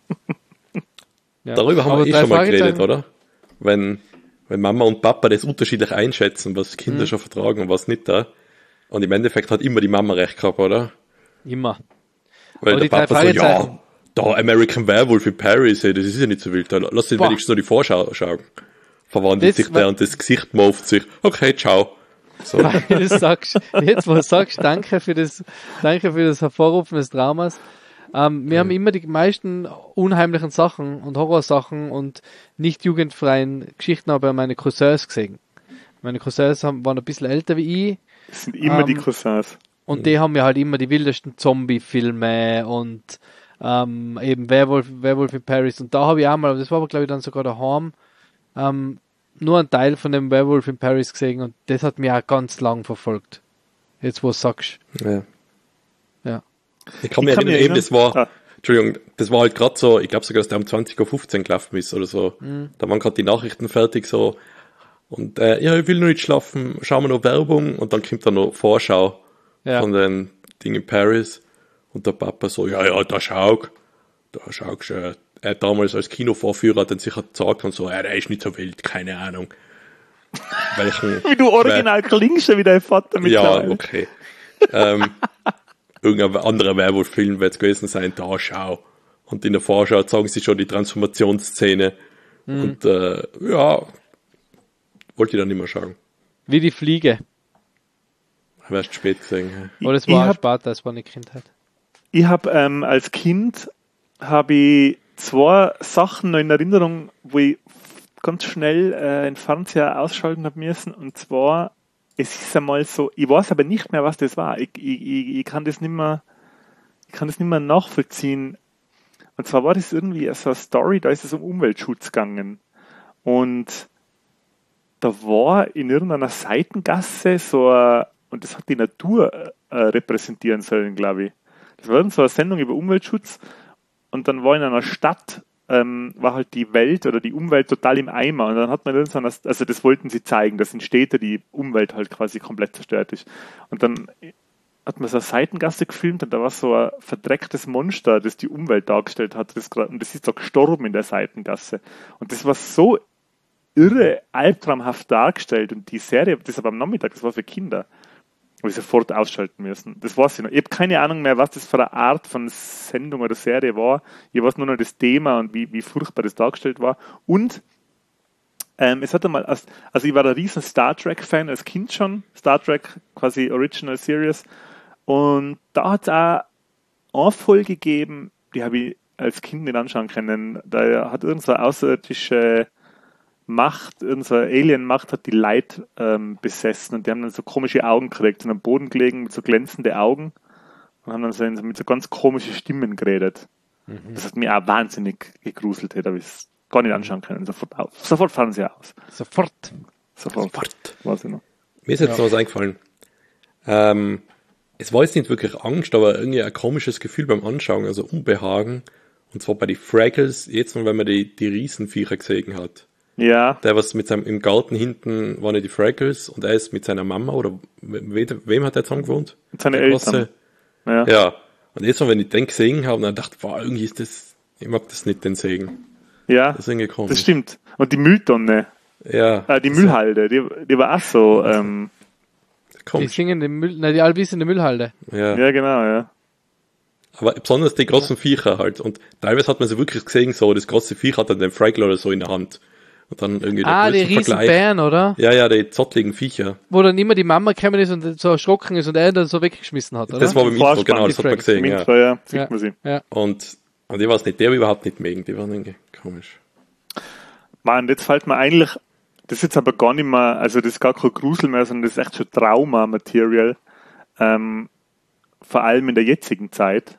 Ja. Darüber haben wir eh schon mal geredet, oder? Wenn, wenn Mama und Papa das unterschiedlich einschätzen, was Kinder mhm. schon vertragen und was nicht da. Und im Endeffekt hat immer die Mama recht gehabt, oder? Immer. Weil aber der Papa so, ja, da American Werewolf in Paris, hey, das ist ja nicht so wild. Da lass den wenigstens noch die Vorschau schauen. verwandelt Das sich der war- und das Gesicht mauft sich. Okay, ciao. So. Weil du das sagst, jetzt wo du sagst, danke für das, danke für das Hervorrufen des Dramas. Ähm, wir haben immer die meisten unheimlichen Sachen und Horrorsachen und nicht jugendfreien Geschichten auch bei meinen Cousins gesehen. Meine Cousins haben, waren ein bisschen älter wie ich Das sind immer Ähm, die Cousins. und die haben ja halt immer die wildesten Zombie-Filme und ähm, eben Werwolf, Werwolf in Paris. Und da habe ich auch mal, aber das war aber glaube ich dann sogar daheim, ähm, nur einen Teil von dem Werewolf in Paris gesehen und das hat mich auch ganz lang verfolgt. Jetzt wo du sagst. Ja. Ja. Ich kann Ich mich kann erinnern, mich eben, das war, Ah. Entschuldigung, das war halt gerade so, ich glaube sogar, dass der um zwanzig Uhr fünfzehn gelaufen ist oder so. Da waren gerade die Nachrichten fertig so. Und äh, ja, ich will noch nicht schlafen, schauen wir noch Werbung und dann kommt da noch Vorschau Ja. von den Dingen in Paris. Und der Papa so, ja, ja, da schau, da schau, äh, er hat damals als Kinovorführer dann sicher gesagt und so, ja, der ist nicht so wild, keine Ahnung. Welchen, Wie du original klingst schon wie dein Vater ja, mittlerweile. okay. ähm, irgendein anderer Werwolf-Film wird es gewesen sein, da schau. Und in der Vorschau zeigen sie schon die Transformationsszene. Und äh, ja, wollte ich dann nicht mehr schauen. Wie die Fliege. Habe erst spät gesehen. Oder es Ich war hab- später, es war eine Kindheit. Ich habe ähm, als Kind habe ich zwei Sachen noch in Erinnerung, wo ich ganz schnell äh, den Fernseher ausschalten habe müssen. Und zwar, es ist einmal so, ich weiß aber nicht mehr, was das war. Ich, ich, ich, ich kann das nicht mehr, ich kann das nicht mehr nachvollziehen. Und zwar war das irgendwie so eine Story, da ist es um Umweltschutz gegangen. Und da war in irgendeiner Seitengasse so ein, und das hat die Natur äh, repräsentieren sollen, glaube ich. Das war so eine Sendung über Umweltschutz und dann war in einer Stadt, ähm, war halt die Welt oder die Umwelt total im Eimer und dann hat man irgendeine, also das wollten sie zeigen, dass in Städten die Umwelt halt quasi komplett zerstört ist. Und dann hat man so eine Seitengasse gefilmt und da war so ein verdrecktes Monster, das die Umwelt dargestellt hat. Das, gra- und das ist da gestorben in der Seitengasse. Und das war so irre, albtraumhaft dargestellt und die Serie, das aber am Nachmittag, das war für Kinder. Habe ich sofort ausschalten müssen. Das weiß ich noch. Ich habe keine Ahnung mehr, was das für eine Art von Sendung oder Serie war. Ich weiß nur noch das Thema und wie, wie furchtbar das dargestellt war. Und ähm, es hatte mal, als, also ich war ein riesen Star Trek-Fan als Kind schon. Star Trek quasi Original Series. Und da hat es auch eine Folge gegeben, die habe ich als Kind nicht anschauen können. Da hat irgendeine außerirdische Macht, unsere Alien-Macht hat die Leute ähm, besessen und die haben dann so komische Augen gekriegt, sind am Boden gelegen mit so glänzende Augen und haben dann so mit so ganz komischen Stimmen geredet. Mhm. Das hat mich auch wahnsinnig gegruselt, hätte ich es gar nicht anschauen können. Sofort auf. Sofort fahren sie aus. Sofort. Sofort. Sofort. Weiß ich noch. Mir ist jetzt Ja. noch was eingefallen. Ähm, es war jetzt nicht wirklich Angst, aber irgendwie ein komisches Gefühl beim Anschauen, also Unbehagen. Und zwar bei den Fraggles, jetzt mal, wenn man die, die Riesenviecher gesehen hat. Ja, Der, was mit seinem, im Garten hinten waren ja die Fraggles und er ist mit seiner Mama oder we, wem hat er zusammen gewohnt? mit seinen Der Eltern. große- Ja. Ja. Und jetzt mal, wenn ich den gesehen habe, dann dachte ich, wow, irgendwie ist das, ich mag das nicht, den Segen. Ja, Das ist irgendwie komisch. das stimmt. Und die Mülltonne, Ja. äh, die das Müllhalde, die, die war auch so, ähm, ist Die komisch. singen im Müll, nein, die Albis in der Müllhalde. Ja. ja genau, ja. Aber besonders die großen Viecher halt. Und teilweise hat man sie wirklich gesehen, so, das große Viech hat dann den Fraggle oder so in der Hand. Und dann irgendwie Ah, die größte riesen Vergleich. Bären, oder? Ja, ja, die zottligen Viecher. Wo dann immer die Mama gekommen ist und so erschrocken ist und er dann so weggeschmissen hat, oder? Das war beim Intro, Vorspann, genau, die das hat man Fraggles. gesehen, Im ja. Intro, ja, sieht Ja. man sie. Ja. Und, und ich weiß nicht, der überhaupt nicht mögen, die waren irgendwie komisch. Mann, jetzt fällt mir eigentlich, das ist jetzt aber gar nicht mehr, also das ist gar kein Grusel mehr, sondern das ist echt schon Trauma-Material. Ähm, vor allem in der jetzigen Zeit.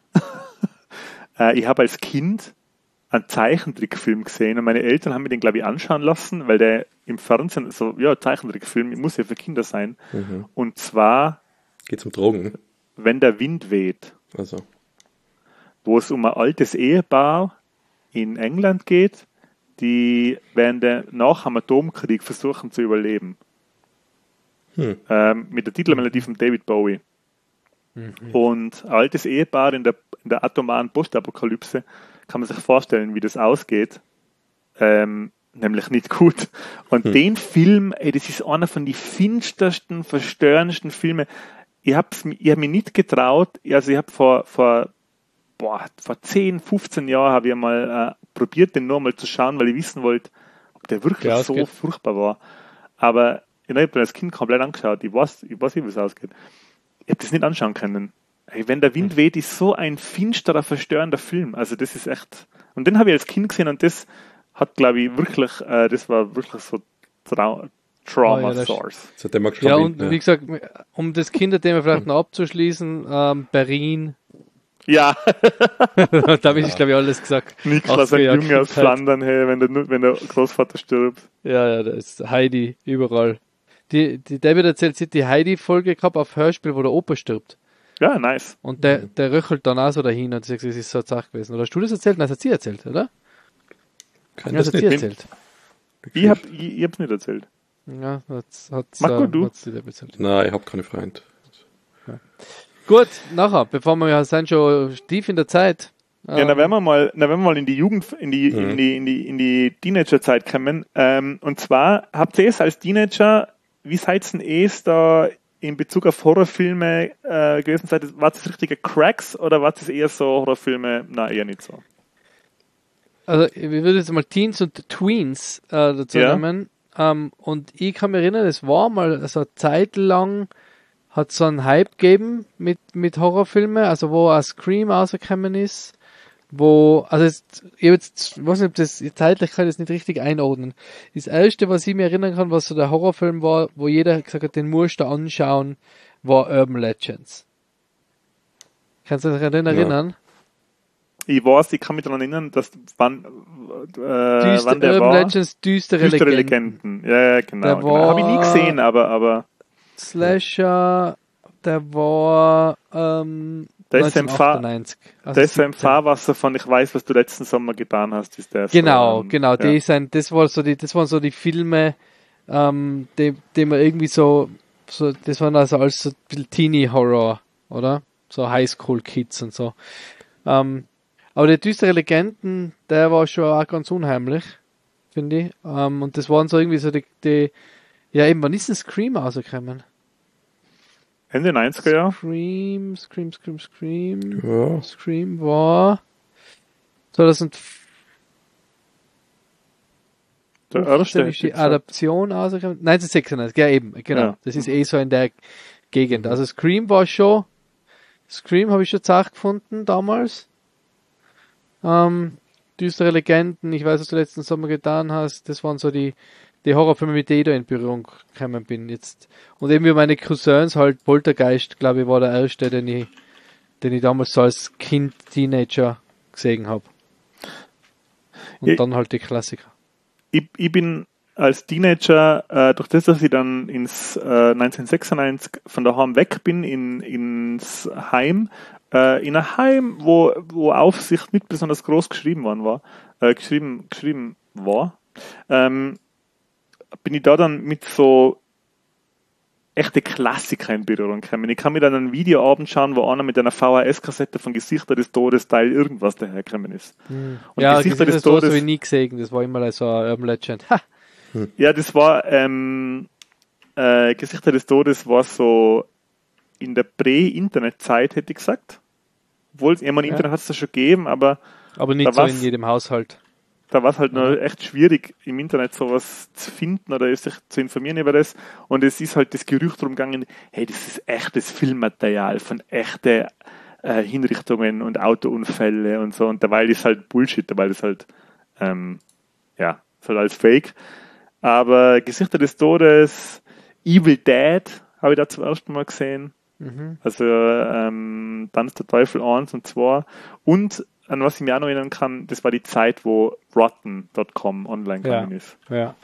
äh, ich habe als Kind einen Zeichentrickfilm gesehen und meine Eltern haben mir den, glaube ich, anschauen lassen, weil der im Fernsehen, so, ja, Zeichentrickfilm, muss ja für Kinder sein. Mhm. Und zwar, Geht's um Drogen? wenn der Wind weht, Also, wo es um ein altes Ehepaar in England geht, die während der, nach dem Atomkrieg versuchen zu überleben. Hm. Ähm, mit der Titelmelodie von David Bowie. Und ein altes Ehepaar in der, in der atomaren Postapokalypse kann man sich vorstellen, wie das ausgeht. Ähm, nämlich nicht gut. Und Hm. den Film, ey, das ist einer von den finstersten, verstörendsten Filmen. Ich habe ich hab mich nicht getraut, also ich habe vor, vor, boah, vor zehn, fünfzehn Jahren habe ich mal äh, probiert, den nur mal zu schauen, weil ich wissen wollte, der wirklich ja, so geht. furchtbar war. Aber ich habe das Kind komplett angeschaut. Ich weiß, ich weiß nicht, wie es ausgeht. Ich habe das nicht anschauen können. Ey, wenn der Wind weht, ist so ein finsterer, verstörender Film. Also das ist echt... Und den habe ich als Kind gesehen und das hat, glaube ich, wirklich... Äh, das war wirklich so Trau- Trauma oh, ja, Source. Ja, und ja. wie gesagt, um das Kinderthema vielleicht noch abzuschließen, ähm, Berlin... Ja. Da habe ich, glaube ich, alles gesagt. Niklas, ein Junge aus Flandern, hey, wenn der, wenn der Großvater stirbt. Ja, ja, da ist Heidi überall. Die, die David erzählt, sie hat die Heidi-Folge gehabt auf Hörspiel, wo der Opa stirbt. Ja, nice. Und der, der röchelt dann auch so dahin und sagt, es ist so eine Sache gewesen. Oder hast du das erzählt? Nein, das hat sie erzählt, oder? Kann ja, das, das hat sie erzählt. Ich hab, ich, ich hab's nicht erzählt. Ja, das hat Mach gut, du. erzählt. Nein, ich hab keine Freunde. Ja. Gut, nachher, bevor wir ja sind schon tief in der Zeit. Ja, ähm, dann werden wir mal, dann werden wir mal in die Jugend, in die, mhm. in die, in die, in die Teenagerzeit kommen. Ähm, und zwar, habt ihr es als Teenager, wie seid ihr denn es da in Bezug auf Horrorfilme äh, gewesen? Seid ihr, war das richtige Cracks oder war das eher so Horrorfilme? Nein, eher nicht so. Also, ich würde jetzt mal Teens und Tweens äh, dazu ja. nehmen. Ähm, und ich kann mich erinnern, es war mal so eine Zeit lang, hat so einen Hype gegeben mit, mit Horrorfilmen, also wo auch Scream rausgekommen ist, wo, also jetzt, ich jetzt, weiß nicht, ob das, zeitlich kann ich das nicht richtig einordnen. Das erste, was ich mir erinnern kann, was so der Horrorfilm war, wo jeder gesagt hat, den musst du anschauen, war Urban Legends. Kannst du dich daran erinnern? Ja. Ich weiß, ich kann mich daran erinnern, dass wann, äh, Düster, wann der Urban war. Legends, düstere, düstere Legenden. Legenden. Ja, ja, genau. genau. Habe ich nie gesehen, aber, aber. Slasher, der war ähm, der neunzehnhundertachtundneunzig. Also das ist ein Fahrwasser von Ich weiß, was du letzten Sommer getan hast, ist der. Genau, so, genau. Ja. Die sind, das war so die, das waren so die Filme, ähm, die, die man irgendwie so, so, das waren also als so ein bisschen Teenie-Horror, oder? So Highschool-Kids und so. Ähm, aber die düstere Legenden, der war schon auch ganz unheimlich, finde ich. Ähm, und das waren so irgendwie so die, die ja eben, wann ist ein Scream rausgekommen? Ende neunziger Jahre? Scream, Scream, Scream, Scream. Ja. Scream war zweitausend. Der erste ist die Adaption rausgekommen. neunzehnhundertsechsundneunzig, ja eben, genau. Ja. Das ist eh so in der Gegend. Also Scream war schon, Scream habe ich schon zart gefunden damals. Ähm, düstere Legenden, ich weiß, was du letzten Sommer getan hast, das waren so die die Horrorfilme, mit denen ich da in Berührung gekommen bin jetzt. Und eben wie meine Cousins halt, Poltergeist, glaube ich, war der erste, den ich, den ich damals so als Kind, Teenager gesehen habe. Und ich, dann halt die Klassiker. Ich, ich bin als Teenager, äh, durch das, dass ich dann ins äh, neunzehnhundertsechsundneunzig von daheim weg bin, in, ins Heim, äh, in ein Heim, wo, wo Aufsicht nicht besonders groß geschrieben worden war, äh, geschrieben, geschrieben war, ähm, bin ich da dann mit so echte Klassiker in Berührung gekommen. Ich kann mir dann einen Videoabend schauen, wo einer mit einer V H S-Kassette von Gesichter des Todes Teil irgendwas dahergekommen ist. Hm. Und ja, Gesichter, Gesichter des, des Todes habe ich nie gesehen. Das war immer so ein Urban Legend. Ha. Hm. Ja, das war ähm, äh, Gesichter des Todes war so in der Prä-Internet-Zeit, hätte ich gesagt. Obwohl, ich meine, ja. Internet hat es da schon gegeben, aber aber nicht so in jedem Haushalt. Da war es halt noch echt schwierig, im Internet sowas zu finden oder sich zu informieren über das. Und es ist halt das Gerücht drum gegangen, hey, das ist echtes Filmmaterial von echten äh, Hinrichtungen und Autounfälle und so. Und dabei ist halt Bullshit, dabei ist halt, ähm, ja, ist halt alles Fake. Aber Gesichter des Todes, Evil Dead habe ich da zum ersten Mal gesehen. Mhm. Also ähm, Tanz der Teufel eins und zwei. Und an was ich mich auch noch erinnern kann, das war die Zeit, wo Rotten Punkt com online gegangen ja. ist. Ja.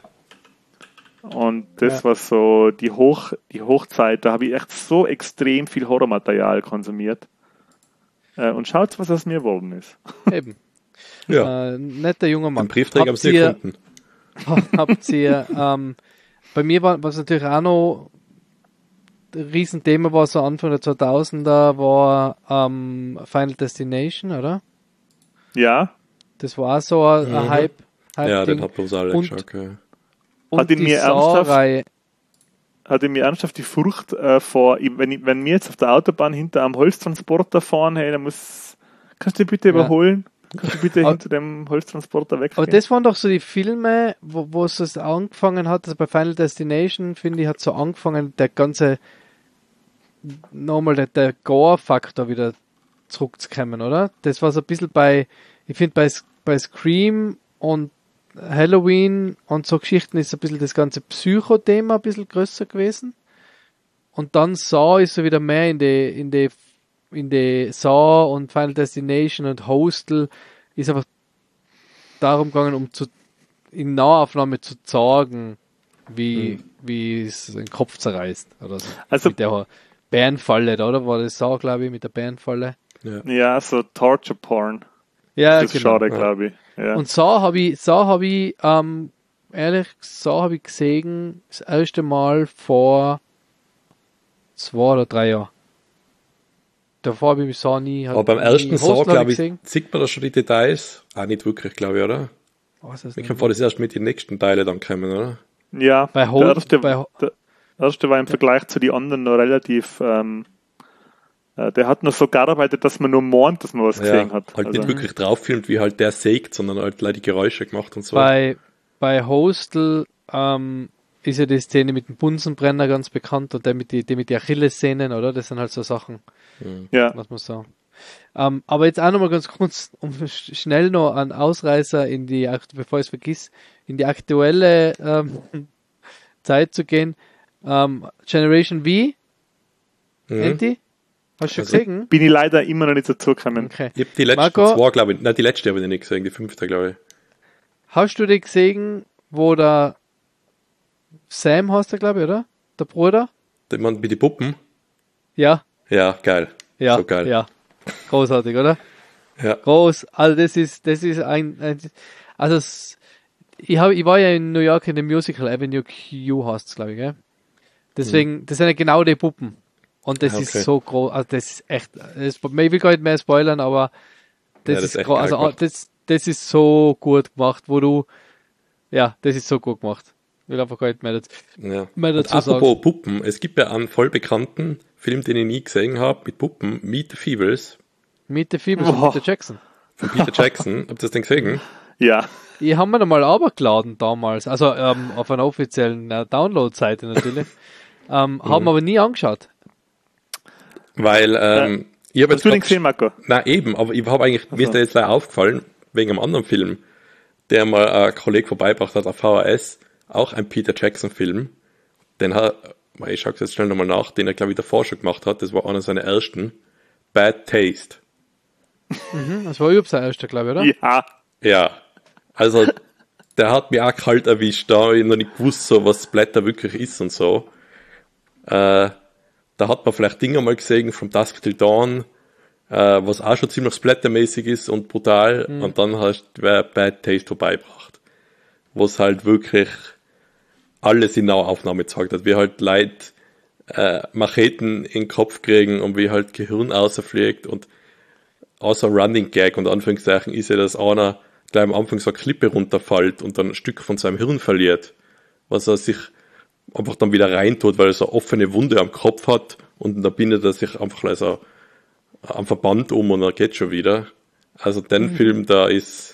Und das ja. war so die, Hoch, die Hochzeit, da habe ich echt so extrem viel Horrormaterial konsumiert. Äh, und schaut, was aus mir geworden ist. Eben. Ja. Äh, netter junger Mann. Den Briefträger habt ihr gefunden. Habt ihr, ähm, bei mir war was natürlich auch noch ein Riesenthema war so Anfang der zweitausender war ähm, Final Destination, oder? Ja. Das war auch so ein, ein mhm. Hype, Hype. Ja, Ding. den hat bloß alle und, geschaut. Okay. Und hat in mir ernsthaft, hat in mir ernsthaft die Furcht äh, vor, wenn, ich, wenn wir jetzt auf der Autobahn hinter einem Holztransporter fahren, hey, dann muss, kannst du bitte ja. überholen? Kannst du bitte hinter dem Holztransporter weg? Aber das waren doch so die Filme, wo, wo es das angefangen hat, also bei Final Destination, finde ich, hat so angefangen, der ganze, nochmal der, der Gore-Faktor wieder zurückzukommen, oder? Das war so ein bisschen bei, ich finde bei, bei Scream und Halloween und so Geschichten ist ein bisschen das ganze Psycho-Thema ein bisschen größer gewesen. Und dann Saw ist so wieder mehr in die, in die in die Saw und Final Destination und Hostel ist einfach darum gegangen, um zu in Nahaufnahme zu zeigen, wie, hm. wie es den Kopf zerreißt. Oder so. Also mit der Bärenfalle, oder? War das Saw, glaube ich, mit der Bärenfalle? Ja, ja so Torture Porn. Ja, das ist genau. schade, glaube ich. Ja. Und Saw habe ich, Saw habe ich, ähm, ehrlich, Saw habe ich gesehen, das erste Mal vor zwei oder drei Jahren. Davor habe ich Saw nie... Aber beim ersten Saw, glaube ich, sieht man da schon die Details. Auch nicht wirklich, glaube ich, oder? Oh, ich kann vor, das erst mit den nächsten Teilen dann kommen, oder? Ja, bei Ho- der, erste, bei Ho- der erste war im Vergleich zu den anderen noch relativ... Ähm, äh, der hat noch so gearbeitet, dass man nur meint, dass man was ja, gesehen hat. Halt also. nicht wirklich drauf filmt, wie halt der sägt, sondern halt leider die Geräusche gemacht und so. Bei, bei Hostel ähm, ist ja die Szene mit dem Bunsenbrenner ganz bekannt und der mit die, die mit die Achillessehnen, oder? Das sind halt so Sachen, ja. was man sagen. Ähm, aber jetzt auch nochmal ganz kurz, um schnell noch einen Ausreißer in die, bevor ich es vergiss, in die aktuelle ähm, Zeit zu gehen. Ähm, Generation V, mhm. Andy? Hast du schon also gesehen? Bin ich leider immer noch nicht dazu gekommen. Okay. Ich habe die letzten Marco, zwei, glaube ich, nein, die letzte habe ich nicht gesehen, die fünfte, glaube ich. Hast du die gesehen, wo der Sam heißt der, glaube ich, oder? Der Bruder? Der Mann mit den Puppen? Ja. Ja, geil. Ja, so geil. Ja. Großartig, oder? Ja. Groß. Also das ist, das ist ein, ein also es, ich habe, ich war ja in New York in dem Musical Avenue Q heißt es, glaube ich, gell? Deswegen, mhm. das sind ja genau die Puppen. Und das okay. ist so groß, also das ist echt, das, ich will gar nicht mehr spoilern, aber das, ja, das ist, ist groß, also das, das ist so gut gemacht, wo du, ja, das ist so gut gemacht. Ich will einfach gar nicht mehr, dazu, ja. mehr dazu und sagen. Apropos Puppen, es gibt ja einen voll bekannten Film, den ich nie gesehen habe, mit Puppen, Meet the Feebles. Meet the Feebles oh. von Peter Jackson. Von Peter Jackson, habt ihr das denn gesehen? Ja. Die haben wir nochmal runtergeladen damals, also ähm, auf einer offiziellen äh, Download-Seite natürlich, ähm, mhm. haben aber nie angeschaut. Weil, ähm, äh, ich habe jetzt... Hast du den gesehen, Marco? Nein, eben, aber ich habe eigentlich, also. mir ist der jetzt leider aufgefallen, wegen einem anderen Film, der mal ein Kollege vorbeibracht hat auf V H S, auch ein Peter Jackson-Film, den hat, ich schaue jetzt schnell nochmal nach, den er, glaube ich, davor schon gemacht hat, das war einer seiner ersten, Bad Taste. Mhm, das war überhaupt sein erster, glaube ich, oder? Ja. Ja, also, der hat mich auch kalt erwischt, da habe ich noch nicht gewusst, so, was Splatter wirklich ist und so. Äh, da hat man vielleicht Dinge mal gesehen, From Dusk Till Dawn, äh, was auch schon ziemlich splattermäßig ist und brutal, mhm. und dann hast du Bad Taste vorbeigebracht. Wo es halt wirklich alles in Nahaufnahme gezeigt hat, wie halt Leute äh, Macheten in den Kopf kriegen und wie halt Gehirn rausfliegt und außer Running Gag und Anführungszeichen ist ja, dass einer gleich am Anfang so eine Klippe runterfällt und dann ein Stück von seinem Hirn verliert, was er sich einfach dann wieder reintut, weil er so eine offene Wunde am Kopf hat und dann bindet er sich einfach so am Verband um und dann geht schon wieder. Also den mhm. Film da ist,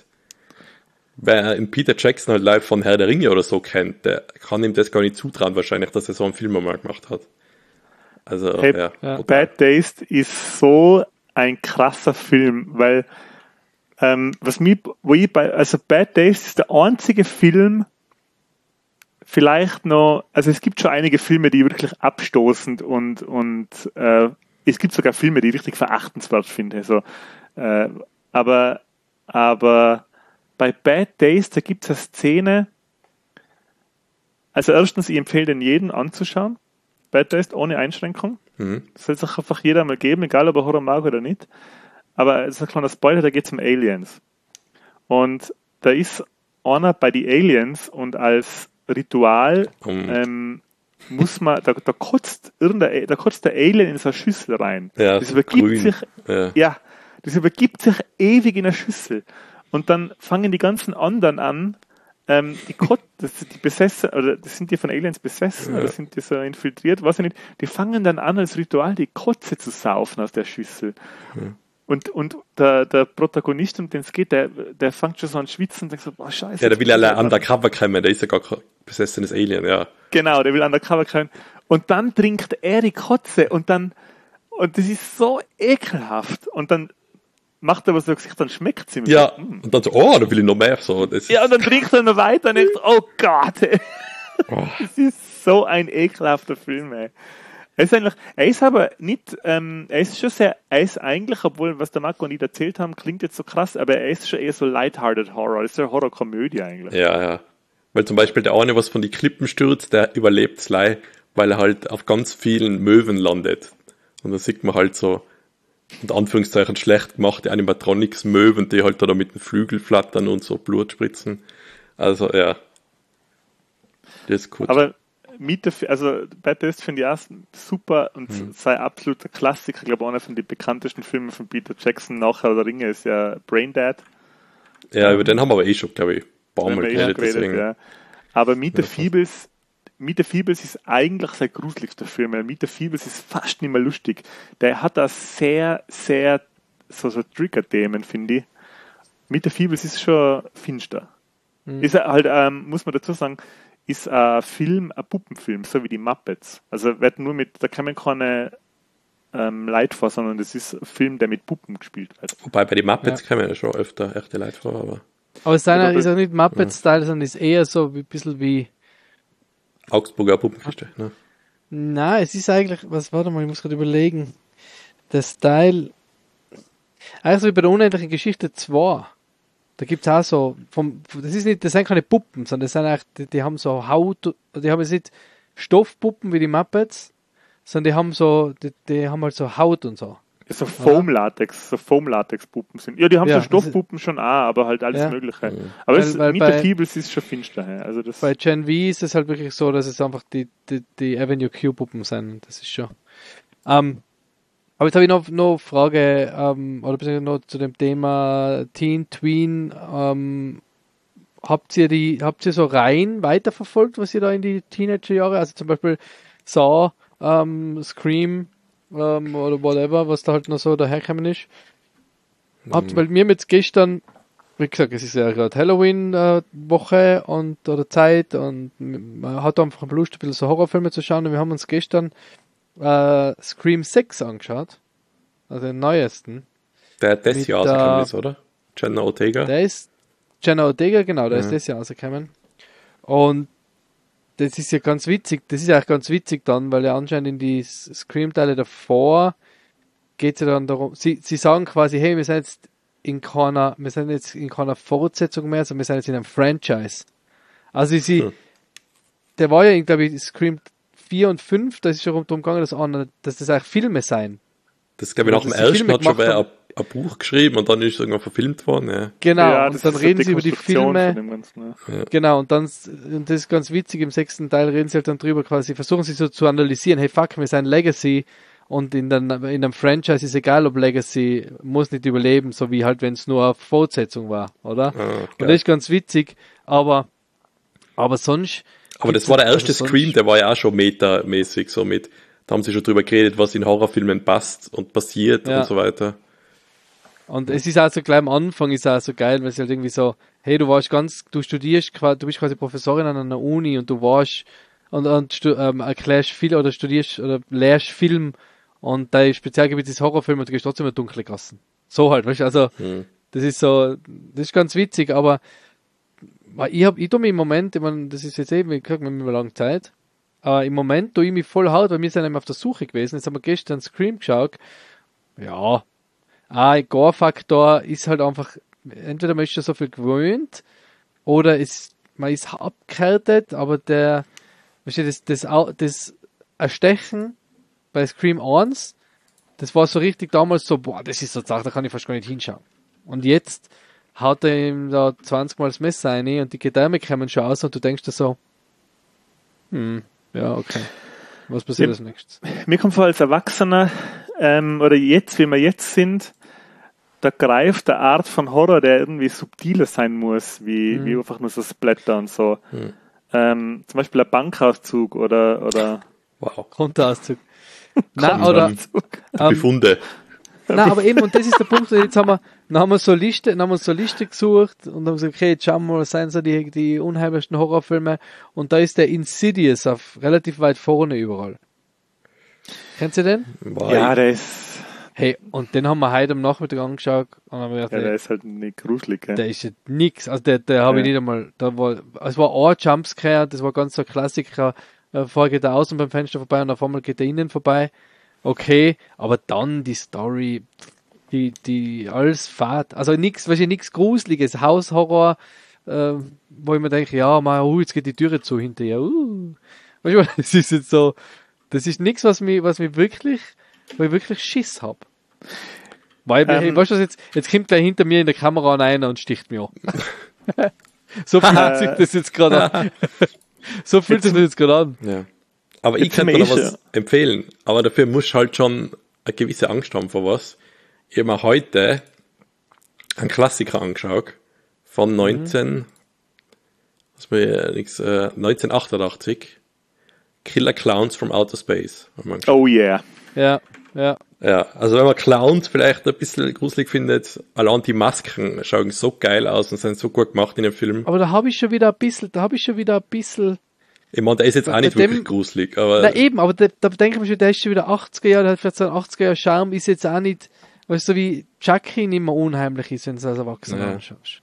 wer in Peter Jackson halt live von Herr der Ringe oder so kennt, der kann ihm das gar nicht zutrauen wahrscheinlich, dass er so einen Film einmal gemacht hat. Also, hey, ja. ja. Bad Taste ist so ein krasser Film, weil ähm, was mich, wo ich bei, also Bad Taste ist der einzige Film, vielleicht noch, also es gibt schon einige Filme, die wirklich abstoßend und, und äh, es gibt sogar Filme, die ich richtig verachtenswert finde. So, äh, aber, aber bei Bad Days, da gibt es eine Szene, also erstens, ich empfehle den jeden anzuschauen, Bad Days ohne Einschränkung. Mhm. Das soll sich einfach jeder mal geben, egal ob er Horror mag oder nicht. Aber es ist ein kleiner Spoiler, da geht es um Aliens. Und da ist einer bei den Aliens und als Ritual mhm. ähm, muss man, da, da kotzt irgendein, da kotzt der Alien in so eine Schüssel rein. Ja, das übergibt grün. sich, ja. ja, das übergibt sich ewig in einer Schüssel. Und dann fangen die ganzen anderen an, ähm, die Kot, das sind die besessen, oder das sind die von Aliens besessen, ja. oder sind die so infiltriert, weiß ich nicht, die fangen dann an, als Ritual die Kotze zu saufen aus der Schüssel. Ja. Und, und der, der Protagonist, um den es geht, der, der fängt schon so an schwitzen und denkt so, boah, scheiße. Ja, der will ja undercover kommen, der ist ja gar kein besessenes Alien, ja. Genau, der will undercover kommen. Und dann trinkt er die Kotze und dann, und das ist so ekelhaft. Und dann macht er aber so ein Gesicht, dann schmeckt sie mir. Ja, so, und dann so, oh, da will ich noch mehr. So, das ja, und dann trinkt er noch weiter und denkt, oh Gott, ey. Oh. Das ist so ein ekelhafter Film, ey. Er ist eigentlich, er ist aber nicht, ähm, er ist schon sehr, er ist eigentlich, obwohl, was der Marco und ich erzählt haben, klingt jetzt so krass, aber er ist schon eher so lighthearted Horror, das ist ja Horrorkomödie eigentlich. Ja, ja. Weil zum Beispiel der eine, was von die Klippen stürzt, der überlebt es leider, weil er halt auf ganz vielen Möwen landet. Und da sieht man halt so, in Anführungszeichen schlecht gemachte Animatronics-Möwen, die halt da mit den Flügeln flattern und so Blut spritzen. Also, ja. Das ist gut. Aber Meet the, also Bad Taste finde ich auch super und mhm. sei absoluter Klassiker. Ich glaube, einer von den bekanntesten Filmen von Peter Jackson nach Herr der Ringe ist ja Braindead. Ja, über den haben wir aber eh schon, glaube ich, ein paar Mal geredet. geredet ja. Aber Meet the ja, Feebles, Meet the Feebles ist eigentlich sein gruseligster Film. Meet the Feebles ist fast nicht mehr lustig. Der hat da sehr, sehr so, so Trigger-Themen, finde ich. Meet the Feebles ist schon finster. Mhm. Ist halt, ähm, muss man dazu sagen, ist ein Film, ein Puppenfilm, so wie die Muppets. Also wird nur mit, da kann man keine ähm, Leute vor, sondern das ist ein Film, der mit Puppen gespielt wird. Wobei bei den Muppets ja. kann man ja schon öfter echte Leute vor, aber... Aber seiner ist auch nicht Muppet-Style, ja. sondern ist eher so ein bisschen wie... Augsburger Puppenkiste, ne? Nein, es ist eigentlich, was, warte mal, ich muss gerade überlegen. Der Style... Eigentlich so wie bei der unendlichen Geschichte zwei. Da gibt es auch so, vom, das ist nicht, das sind keine Puppen, sondern das sind eigentlich, die, die haben so Haut, die haben jetzt nicht Stoffpuppen wie die Muppets, sondern die haben so, die, die haben halt so Haut und so. So Foam-Latex, so Foam-Latex-Puppen sind. Ja, die haben ja, so Stoffpuppen schon auch, aber halt alles ja. Mögliche. Mhm. Aber weil, es, weil Meet bei, the Feebles ist schon finster. Also das bei Gen V ist es halt wirklich so, dass es einfach die, die, die Avenue Q-Puppen sind. Das ist schon. Ähm, Aber jetzt habe ich noch eine Frage, ähm, oder beziehungsweise noch zu dem Thema Teen, Tween. Ähm, habt ihr die, habt ihr so Reihen weiterverfolgt, was ihr da in die Teenagerjahre, also zum Beispiel Saw, ähm, Scream ähm, oder whatever, was da halt noch so daherkommen ist? Mhm. Habt, weil mir jetzt gestern, wie gesagt, es ist ja gerade Halloween-Woche äh, und oder Zeit und man hat einfach Lust, ein bisschen so Horrorfilme zu schauen und wir haben uns gestern Uh, Scream sechs angeschaut. Also den neuesten. Der hat das Jahr rausgekommen ist, oder? Jenna Ortega. Der ist Jenna Ortega, genau, der ja. ist das Jahr rausgekommen. Und das ist ja ganz witzig, das ist ja auch ganz witzig dann, weil ja anscheinend in die Scream-Teile davor geht es ja dann darum, sie, sie sagen quasi, hey, wir sind jetzt in keiner, wir sind jetzt in keiner Fortsetzung mehr, sondern wir sind jetzt in einem Franchise. Also sie, hm. der war ja, glaube ich, Scream vier und fünf, da ist schon darum gegangen, dass, dass das eigentlich Filme sein. Das glaube ich nach dem ersten hat schon wer ein, ein Buch geschrieben und dann ist es irgendwann verfilmt worden. Ja. Genau, ja, und dann reden sie über die Filme. Ganzen, ne? Ja. Genau, und dann, und das ist ganz witzig, im sechsten Teil reden sie halt dann drüber quasi, versuchen sie so zu analysieren, hey fuck, wir sind Legacy und in, den, in einem Franchise ist egal, ob Legacy muss nicht überleben, so wie halt, wenn es nur eine Fortsetzung war, oder? Ah, und das ist ganz witzig, aber, aber sonst Aber das war der erste also Scream, der war ja auch schon metamäßig, so mit, da haben sie schon drüber geredet, was in Horrorfilmen passt und passiert ja. und so weiter. Und es ist auch so gleich am Anfang ist auch so geil, weil es halt irgendwie so, hey, du warst ganz, du studierst, du bist quasi Professorin an einer Uni und du warst und, und ähm, erklärst viel oder studierst oder lehrst Film und dein Spezialgebiet ist Horrorfilm und du gehst trotzdem in dunkle Gassen. So halt, weißt du, also hm. das ist so, das ist ganz witzig, aber ich hab, ich tu mich im Moment, ich meine, das ist jetzt eben, wie gesagt, wir haben immer lange Zeit, aber im Moment tue ich mich voll hart, weil wir sind eben auf der Suche gewesen, jetzt haben wir gestern Scream geschaut, ja, ein Gore-Faktor ist halt einfach, entweder man ist schon so viel gewöhnt, oder ist, man ist abgehärtet, aber der, weißt du, das, das, das Erstechen bei Scream eins, das war so richtig damals so, boah, das ist so zart, da kann ich fast gar nicht hinschauen. Und jetzt haut er ihm da zwanzig Mal das Messer rein und die Gedärme kommen schon aus und du denkst dir so, hm, ja, okay. Was passiert als nächstes? Mir kommt vor, als Erwachsener, ähm, oder jetzt, wie wir jetzt sind, da greift der Art von Horror, der irgendwie subtiler sein muss, wie, hm. wie einfach nur so Splatter und so. Hm. Ähm, zum Beispiel ein Bankauszug oder, oder wow. Kontoauszug. Na, oder ähm, Befunde. Nein, aber eben, und das ist der Punkt, jetzt haben wir, dann haben wir so Liste, dann haben wir so Liste gesucht und haben gesagt, okay, jetzt schauen wir mal, was sind so die, die unheimlichsten Horrorfilme, und da ist der Insidious auf relativ weit vorne überall. Kennst du den? Ja, der ist... Hey, und den haben wir heute am Nachmittag angeschaut und haben gedacht, ja, der nee, ist halt nicht gruselig. Ja. Der ist ja nix, also der, der habe ja. ich nicht einmal, da war, es war ein Jumpscare, das war ganz so ein Klassiker, äh, vorher geht er außen beim Fenster vorbei und auf einmal geht er innen vorbei. Okay, aber dann die Story, die, die, alles fad, also nix, weißt du, nix Gruseliges, Haushorror, äh, wo ich mir denke, ja, mal, uh, jetzt geht die Türe zu hinterher, uh. Weißt du, das ist jetzt so, das ist nix, was mich, was mich wirklich, wo ich wirklich Schiss hab. Weil, ähm, hey, weißt du was, jetzt, jetzt kommt der hinter mir in der Kamera rein und sticht mich an. So fühlt sich das jetzt gerade an. So fühlt sich das jetzt gerade an. Ja. Aber ich kann dir noch was empfehlen, aber dafür musst du halt schon eine gewisse Angst haben vor was. Ich habe mir heute einen Klassiker angeschaut von neunzehn, mhm. was mir nix, äh, neunzehnhundertachtundachtzig, Killer Clowns from Outer Space. Oh yeah. Ja, ja. Ja, also wenn man Clowns vielleicht ein bisschen gruselig findet, allein die Masken schauen so geil aus und sind so gut gemacht in dem Film. Aber da habe ich schon wieder ein bisschen, da habe ich schon wieder ein bisschen... Ich meine, der ist jetzt auch nicht dem, wirklich gruselig, aber... Na eben, aber da, da denke ich mir schon, der ist schon wieder achtziger Jahre, der hat vielleicht so einen achtziger Jahre Charme, ist jetzt auch nicht, weißt du, so wie Chucky nicht mehr unheimlich ist, wenn du es als Erwachsener ja. anschaust.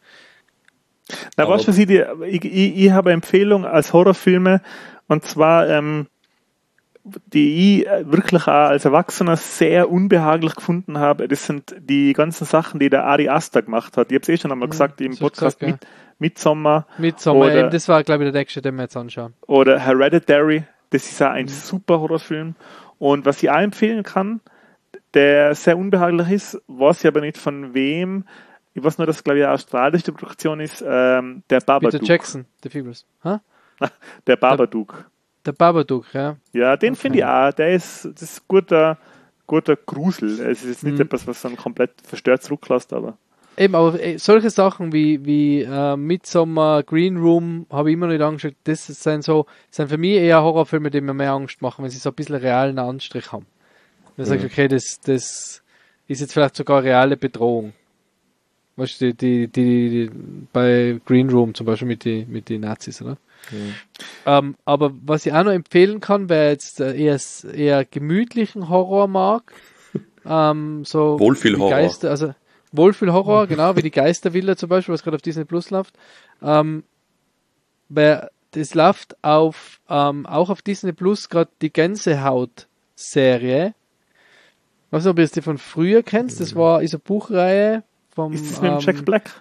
Na, weißt du, was ich dir, ich, ich, ich habe eine Empfehlung als Horrorfilme, und zwar, ähm, die ich wirklich auch als Erwachsener sehr unbehaglich gefunden habe, das sind die ganzen Sachen, die der Ari Aster gemacht hat. Ich habe es eh schon einmal gesagt im Podcast, gesagt, ja. mit, Midsommar. Midsommar, oder, eben, das war, glaube ich, der nächste, den wir jetzt anschauen. Oder Hereditary, das ist auch ein mhm. super Horrorfilm. Und was ich auch empfehlen kann, der sehr unbehaglich ist, weiß ich aber nicht von wem, ich weiß nur, dass es, glaube ich, eine australische Produktion ist, ähm, der Babadook. Peter Jackson, The Fibers. Huh? Der Babadook. Der Babadook, ja. Ja, den okay. finde ich auch. Der ist, das ist guter, guter Grusel. Es ist jetzt nicht mhm. etwas, was dann komplett verstört zurücklässt, aber. Eben, aber solche Sachen wie, wie äh, Midsommar, Green Room, habe ich immer nicht angeschaut. Das sind so, sind für mich eher Horrorfilme, die mir mehr Angst machen, wenn sie so ein bisschen realen Anstrich haben. Dann sage ich, okay, das, das ist jetzt vielleicht sogar eine reale Bedrohung. Weißt du, die, die, die, die bei Green Room zum Beispiel mit den mit die Nazis, oder? Mhm. Ähm, aber was ich auch noch empfehlen kann, wer jetzt eher, eher gemütlichen Horror mag, ähm, so Wohlfühlhorror. Geister, also Wohlfühlhorror, genau, wie die Geistervilla zum Beispiel, was gerade auf Disney Plus läuft. Ähm, wer, das läuft auf, ähm, auch auf Disney Plus gerade die Gänsehaut-Serie. Ich weiß nicht, ob ihr das von früher kennst, das war ist eine Buchreihe vom... Ist das mit ähm, Jack Black?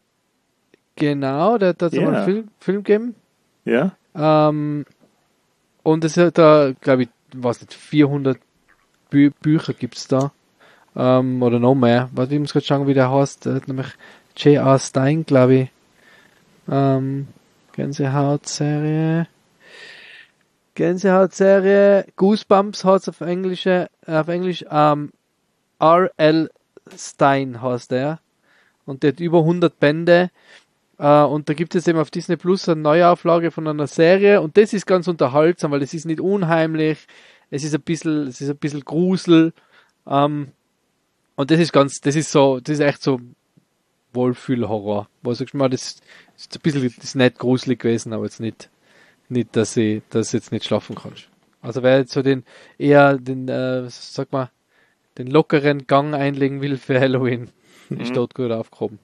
Genau, der hat da yeah. mal einen Film, Film gegeben. Ja. Ähm, und es hat da, glaube ich, was nicht, vierhundert Bü- Bücher gibt's da. Ähm, oder noch mehr. Warte, ich muss gerade schauen, wie der heißt. Der hat nämlich J R. Stein, glaube ich. Ähm, Gänsehaut-Serie. Gänsehaut-Serie. Goosebumps heißt auf Englisch, äh, auf Englisch, ähm, R L. Stein heißt der. Und der hat über hundert Bände. Uh, und da gibt es eben auf Disney Plus eine Neuauflage von einer Serie, und das ist ganz unterhaltsam, weil es ist nicht unheimlich, es ist ein bisschen, es ist ein bisschen Grusel, um, und das ist ganz, das ist so, das ist echt so Wohlfühlhorror, wo du sagst mal, das ist ein bisschen, das ist nicht gruselig gewesen, aber jetzt nicht, nicht, dass ich, dass du jetzt nicht schlafen kannst. Also wer jetzt so den, eher den, äh, sag mal, den lockeren Gang einlegen will für Halloween, mhm. ist dort gut aufgehoben.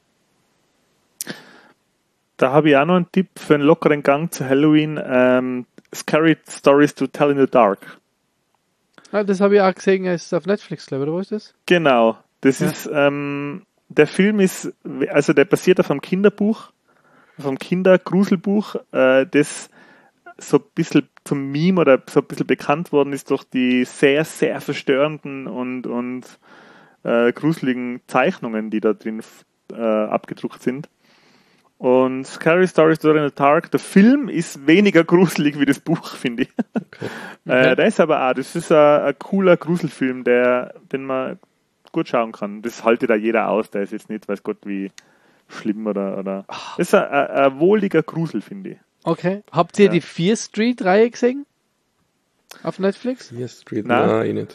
Da habe ich auch noch einen Tipp für einen lockeren Gang zu Halloween. Ähm, Scary Stories to Tell in the Dark. Ah, das habe ich auch gesehen, es ist auf Netflix, glaube ich, oder wo ist das? Genau. Das ja. ist, ähm, der Film ist, also der basiert auf einem Kinderbuch, auf einem Kindergruselbuch, äh, das so ein bisschen zum Meme oder so ein bisschen bekannt worden ist durch die sehr, sehr verstörenden und, und äh, gruseligen Zeichnungen, die da drin äh, abgedruckt sind. Und Scary Stories to Tell in the Dark, der Film ist weniger gruselig wie das Buch, finde ich. Okay. Okay. Äh, der ist aber auch, das ist ein, ein cooler Gruselfilm, der, den man gut schauen kann. Das haltet da jeder aus, der ist jetzt nicht, weiß Gott, wie schlimm oder, oder. Das ist ein, ein, ein wohliger Grusel, finde ich. Okay. Habt ihr ja. die Fear Street-Reihe gesehen? Auf Netflix? Fear Street, nein, nein ich nicht.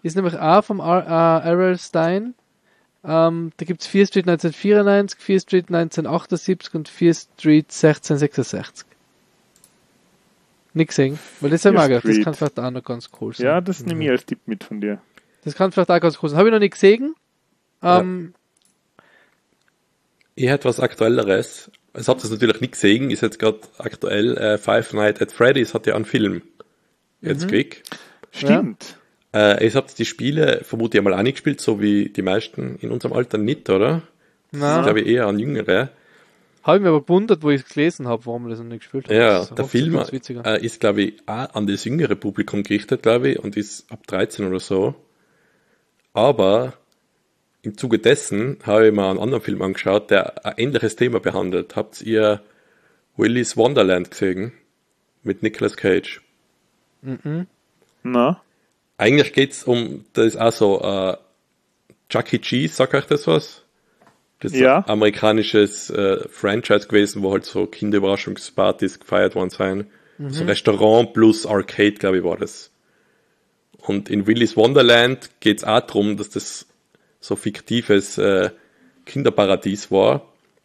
ist nämlich auch vom R L Stein. Ähm, da gibt es Fear Street neunzehnhundertvierundneunzig, Fear Street neunzehnhundertachtundsiebzig und Fear Street sechzehnhundertsechsundsechzig. Nicht gesehen, weil das ist ja mag, das kann vielleicht auch noch ganz cool sein. Ja, das nehme ich als Tipp mit von dir. Das kann vielleicht auch ganz cool sein. Habe ich noch nicht gesehen. Ähm, ja. Ich hätte was Aktuelleres. Ich habe das natürlich nicht gesehen, ist jetzt gerade aktuell. Äh, Five Nights at Freddy's hat ja einen Film jetzt mhm. gekriegt. Stimmt. Ja. Äh, ich habe die Spiele vermutlich einmal angespielt, so wie die meisten in unserem Alter nicht, oder? Das Nein. ist, glaube ich, eher an Jüngere. Habe ich mir aber gewundert, wo ich es gelesen habe, warum wir das noch nicht gespielt haben. Ja, der Film äh, ist, glaube ich, auch an das jüngere Publikum gerichtet, glaube ich, und ist ab dreizehn oder so. Aber im Zuge dessen habe ich mir einen anderen Film angeschaut, der ein ähnliches Thema behandelt. Habt ihr Willy's Wonderland gesehen? Mit Nicolas Cage? Mhm. Na? Eigentlich geht's um, das ist auch so, äh, Chuck E. Cheese, sagt euch das was? Das ist ja. ein amerikanisches äh, Franchise gewesen, wo halt so Kinderüberraschungspartys gefeiert worden sind. Mhm. So Restaurant plus Arcade, glaube ich, war das. Und in Willy's Wonderland geht's auch darum, dass das so fiktives äh, Kinderparadies war.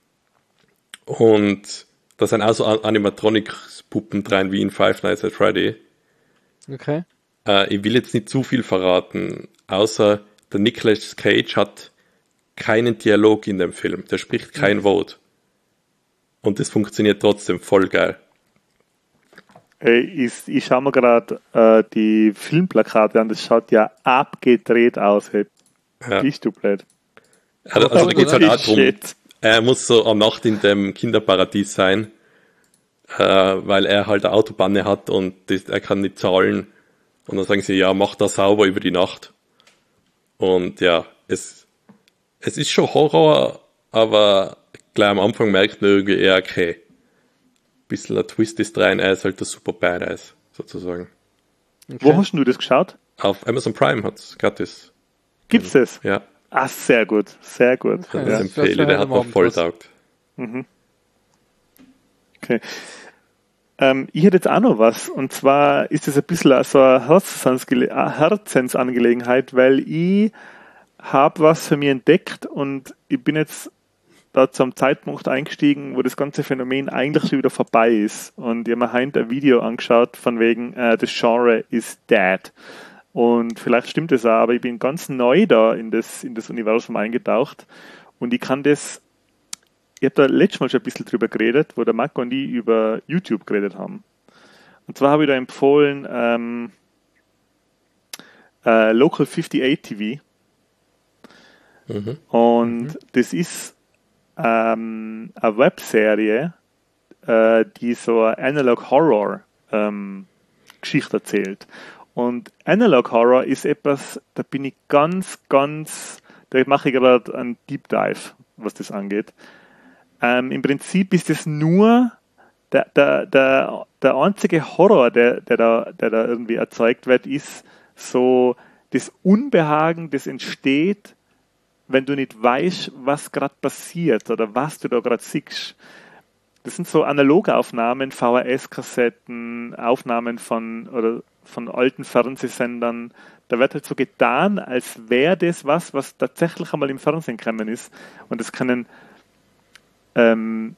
Und da sind auch so Animatronics-Puppen drin, wie in Five Nights at Freddy. Okay. Äh, ich will jetzt nicht zu viel verraten, außer der Nicolas Cage hat keinen Dialog in dem Film. Der spricht kein mhm. Wort. Und das funktioniert trotzdem voll geil. Hey, ich, ich schaue mir gerade äh, die Filmplakate an, das schaut ja abgedreht aus. Hey. Ja. Bist du blöd? Also, also da geht es halt auch drum, er muss so eine Nacht in dem Kinderparadies sein, äh, weil er halt eine Autobahn hat und das, er kann nicht zahlen. Und dann sagen sie, ja, mach das sauber über die Nacht. Und ja, es, es ist schon Horror, aber gleich am Anfang merkt man irgendwie eher, okay, ein bisschen ein Twist ist rein, er ist halt der super Badass, sozusagen. Okay. Wo hast du das geschaut? Auf Amazon Prime hat es gratis. Gibt's das? Ja. Ah, sehr gut, sehr gut. Okay, das ja. empfehle, der hat mir voll taugt. Mhm. Okay. Ähm, ich hätte jetzt auch noch was, und zwar ist das ein bisschen so eine Herzensangelegenheit, weil ich habe was für mich entdeckt und ich bin jetzt da zum Zeitpunkt eingestiegen, wo das ganze Phänomen eigentlich schon wieder vorbei ist. Und ich habe mir heute ein Video angeschaut von wegen, äh, das Genre ist dead. Und vielleicht stimmt es auch, aber ich bin ganz neu da in das, in das Universum eingetaucht und ich kann das, ich habe da letztes Mal schon ein bisschen drüber geredet, wo der Marco und ich über YouTube geredet haben. Und zwar habe ich da empfohlen ähm, äh, Local fünfundachtzig T V. Mhm. Und mhm. das ist ähm, eine Webserie, äh, die so eine Analog Horror ähm, Geschichte erzählt. Und Analog Horror ist etwas, da bin ich ganz, ganz, da mache ich gerade einen Deep Dive, was das angeht. Ähm, Im Prinzip ist es nur der, der, der, der einzige Horror, der, der, da, der da irgendwie erzeugt wird, ist so das Unbehagen, das entsteht, wenn du nicht weißt, was gerade passiert oder was du da gerade siehst. Das sind so Analogaufnahmen, V H S-Kassetten, Aufnahmen von oder von alten Fernsehsendern. Da wird halt so getan, als wäre das was, was tatsächlich einmal im Fernsehen gekommen ist. Und das können ähm,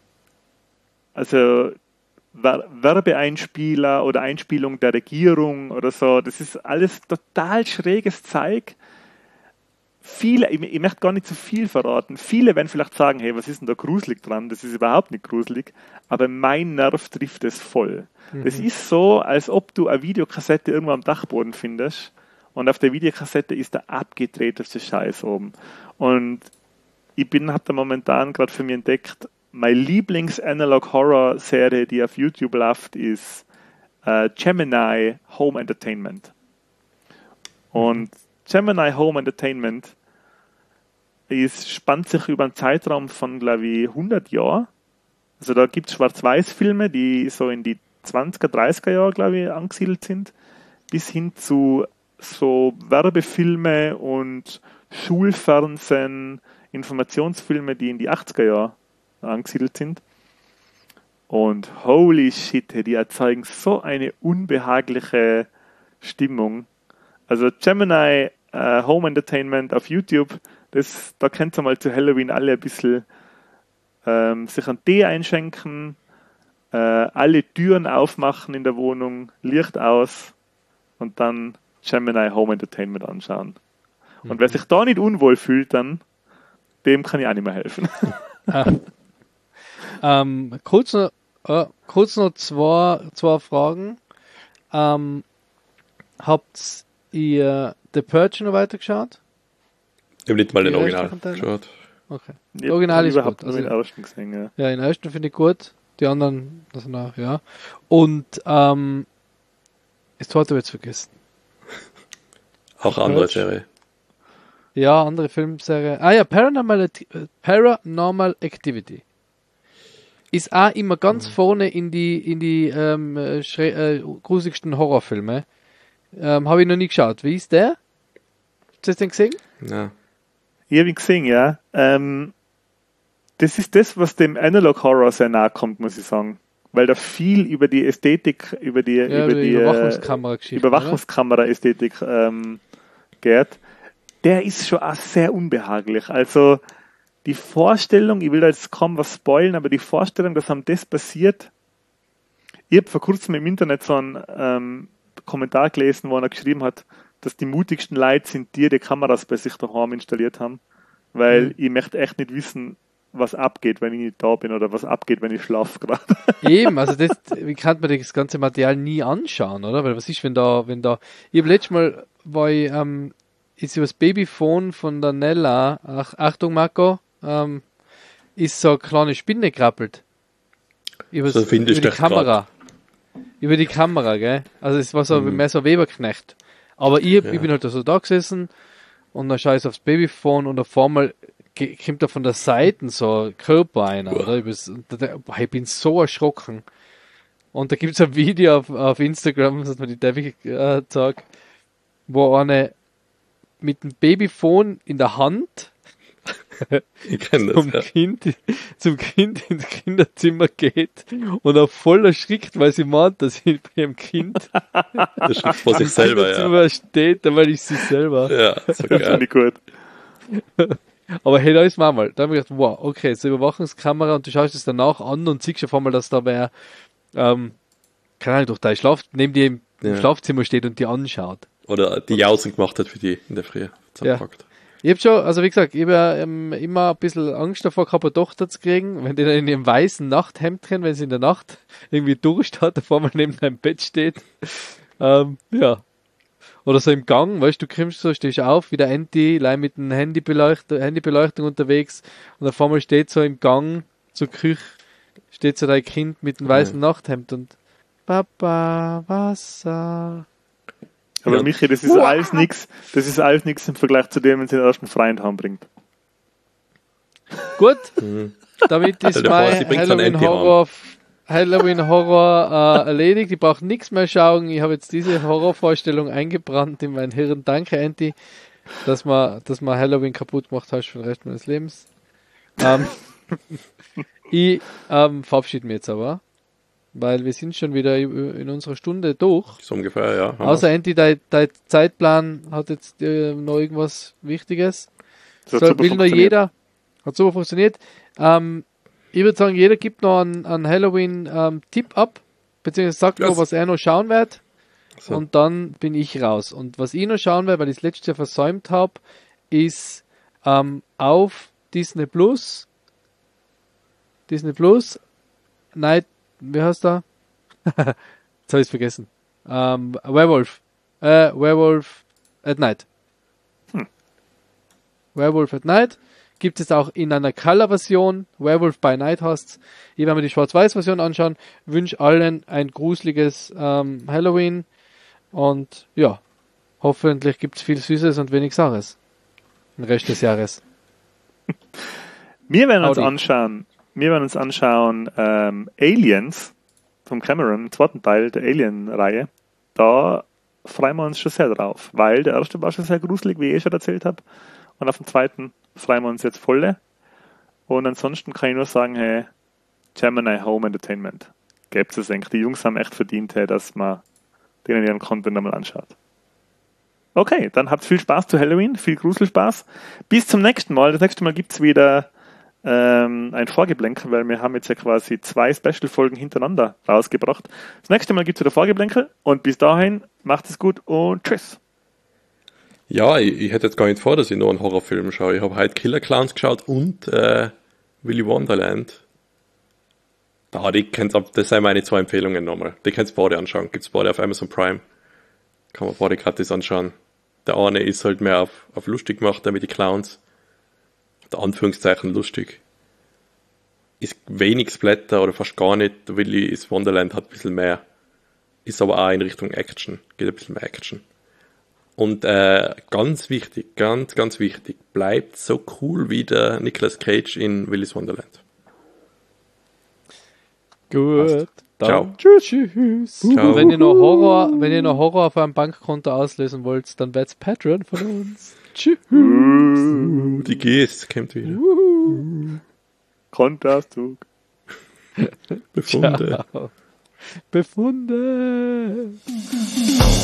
also Ver- Werbeeinspieler oder Einspielung der Regierung oder so. Das ist alles total schräges Zeug. Viele, ich, ich möchte gar nicht zu viel verraten. Viele werden vielleicht sagen, hey, was ist denn da gruselig dran? Das ist überhaupt nicht gruselig. Aber mein Nerv trifft es voll. Mhm. Das ist so, als ob du eine Videokassette irgendwo am Dachboden findest und auf der Videokassette ist der abgedrehteste Scheiß oben. Und ich bin, habe da momentan gerade für mich entdeckt, meine Lieblings-Analog-Horror-Serie, die auf YouTube läuft, ist äh, Gemini Home Entertainment. Und mhm. Gemini Home Entertainment ist, spannt sich über einen Zeitraum von, glaube ich, hundert Jahren. Also da gibt es Schwarz-Weiß-Filme, die so in die zwanziger, dreißiger Jahre, glaube ich, angesiedelt sind, bis hin zu so Werbefilme und Schulfernsehen, Informationsfilme, die in die achtziger Jahre angesiedelt sind. Und holy shit, die erzeugen so eine unbehagliche Stimmung. Also Gemini äh, Home Entertainment auf YouTube. Das, da könnt ihr mal zu Halloween alle ein bisschen ähm, sich einen Tee einschenken, äh, alle Türen aufmachen in der Wohnung, Licht aus und dann Gemini Home Entertainment anschauen. Und mhm. wer sich da nicht unwohl fühlt, dann dem kann ich auch nicht mehr helfen. ah. ähm, kurz noch, äh, kurz noch zwei, zwei Fragen. Ähm, habt ihr The Purge noch weitergeschaut? Ich habe nicht mal den Original geschaut. Okay. Das Original ist gut. Also, den ersten gesehen, ja. Ja, den ersten finde ich gut. Die anderen, das nach, ja. Und ähm, das zweite habe ich jetzt vergessen. Auch andere Serie. Ja, andere Filmserie. Ah ja, Paranormal, Paranormal Activity. Ist auch immer ganz mhm. vorne in die in die ähm, schre- äh, gruseligsten Horrorfilme. Ähm, habe ich noch nie geschaut. Wie ist der? Hast du das denn gesehen? Ja. Ich habe ihn gesehen, ja. Ähm, das ist das, was dem Analog Horror sehr nahe kommt, muss ich sagen. Weil da viel über die Ästhetik, über die, ja, über die Überwachungskamera-Geschichte, Überwachungskamera-Ästhetik ähm, geht. Der ist schon auch sehr unbehaglich. Also die Vorstellung, ich will da jetzt kaum was spoilen, aber die Vorstellung, dass einem das passiert. Ich habe vor kurzem im Internet so einen ähm, Kommentar gelesen, wo einer geschrieben hat, dass die mutigsten Leute sind, die die Kameras bei sich daheim installiert haben, weil mhm. ich möchte echt nicht wissen, was abgeht, wenn ich nicht da bin oder was abgeht, wenn ich schlafe gerade. Eben, also das, wie kann man das ganze Material nie anschauen, oder? Weil was ist, wenn da, wenn da, ich habe letztes Mal, war ich, ähm, ist über das Babyphone von der Nella, ach, Achtung Marco, ähm, ist so eine kleine Spinne gekrabbelt. Über, so über die Kamera. Grad. Über die Kamera, gell? Also es war so mhm. mehr so Weberknecht. Aber ich, ja. ich bin halt so da gesessen und dann schaue ich aufs Babyphone und auf einmal ge- kommt da von der Seite so ein Körper einer, oder? Ich bin so erschrocken. Und da gibt es ein Video auf, auf Instagram, das man die David äh, sagt, wo eine mit dem Babyphone in der Hand ich kenn das, zum, ja. kind, zum Kind ins Kinderzimmer geht und auch voll erschrickt, weil sie meint, dass sie bei ihrem Kind erschrickt vor sich selber, Kinderzimmer ja. steht, da weil ich sie selber. Ja, so geil. Finde ich gut. Aber hey, da ist man mal. Da habe ich gedacht, wow, okay, so Überwachungskamera und du schaust es danach an und siehst auf einmal, dass da wer, ähm, keine Ahnung, durch dein Schlaf, neben dir im, ja. im Schlafzimmer steht und die anschaut. Oder die Jausen gemacht hat für die in der Früh. Ja. Ich hab schon, also wie gesagt, ich habe ja ähm, immer ein bisschen Angst davor gehabt, eine Tochter zu kriegen, wenn die dann in ihrem weißen Nachthemd drin, wenn sie in der Nacht irgendwie Durst hat, auf einmal neben deinem Bett steht. Ähm, ja. Oder so im Gang, weißt du, du kommst so, stehst auf, wie der Anti, allein mit dem Handybeleuchtung, Handybeleuchtung unterwegs und auf einmal steht so im Gang zur Küche, steht so dein Kind mit dem weißen ja. Nachthemd und Papa, Wasser. Aber ja. Michi, das ist wow. alles nichts, das ist alles nichts im Vergleich zu dem, wenn sie den ersten Freund heimbringt. Gut, mhm. damit ist mein Halloween Horror, Halloween Horror äh, erledigt. Ich brauche nichts mehr schauen. Ich habe jetzt diese Horrorvorstellung eingebrannt in mein Hirn. Danke, Anti, dass man, dass man Halloween kaputt gemacht hast für den Rest meines Lebens. Ähm, ich ähm, verabschiede mich jetzt aber. Weil wir sind schon wieder in unserer Stunde durch. So ungefähr, ja. Außer Anti, dein, dein Zeitplan hat jetzt äh, noch irgendwas Wichtiges. So, will nur jeder. Hat super funktioniert. Ähm, ich würde sagen, jeder gibt noch einen, einen Halloween-Tipp ähm, ab, beziehungsweise sagt yes. noch, was er noch schauen wird. So. Und dann bin ich raus. Und was ich noch schauen werde, weil ich es letztes Jahr versäumt habe, ist ähm, auf Disney Plus, Disney Plus, Night, wie heißt der? Jetzt habe ich es vergessen. Ähm, Werewolf. Äh, Werewolf at Night. Hm. Werewolf at Night. Gibt es auch in einer Color-Version. Werewolf by Night heißt. Ich werde mir die Schwarz-Weiß-Version anschauen. Wünsche allen ein gruseliges ähm, Halloween. Und ja, hoffentlich gibt es viel Süßes und wenig Saures. Den Rest des Jahres. Wir werden uns Howdy. anschauen. Wir werden uns anschauen ähm, Aliens vom Cameron, im zweiten Teil der Alien-Reihe. Da freuen wir uns schon sehr drauf, weil der erste war schon sehr gruselig, wie ich eh schon erzählt habe. Und auf dem zweiten freuen wir uns jetzt voll. Und ansonsten kann ich nur sagen, hey, Gemini Home Entertainment. Gebt es eigentlich. Die Jungs haben echt verdient, hey, dass man denen ihren Content einmal anschaut. Okay, dann habt viel Spaß zu Halloween, viel Gruselspaß. Bis zum nächsten Mal. Das nächste Mal gibt's wieder ähm, ein Vorgeblänkel, weil wir haben jetzt ja quasi zwei Special-Folgen hintereinander rausgebracht. Das nächste Mal gibt's wieder Vorgeblänkel und bis dahin macht es gut und tschüss. Ja, ich, ich hätte jetzt gar nicht vor, dass ich noch einen Horrorfilm schaue. Ich habe heute Killer Clowns geschaut und äh, Willy Wonderland. Da, die könnt, das sind meine zwei Empfehlungen nochmal. Die könnt ihr beide anschauen. Gibt's beide auf Amazon Prime. Kann man beide gratis anschauen. Der eine ist halt mehr auf, auf lustig gemacht, der mit die Clowns. Der Anführungszeichen lustig. Ist wenig Splatter oder fast gar nicht. Der Willy's Wonderland hat ein bisschen mehr. Ist aber auch in Richtung Action. Geht ein bisschen mehr Action. Und äh, ganz wichtig, ganz, ganz wichtig, bleibt so cool wie der Nicolas Cage in Willy's Wonderland. Gut. Ciao. Tschüss. Tschüss. Ciao. Wenn ihr noch Horror, wenn ihr noch Horror auf eurem Bankkonto auslösen wollt, dann wird's Patreon von uns. Tschüss. Uh, die Geste kommt wieder. Uh. Kontoauszug. Befunde. Ciao. Befunde.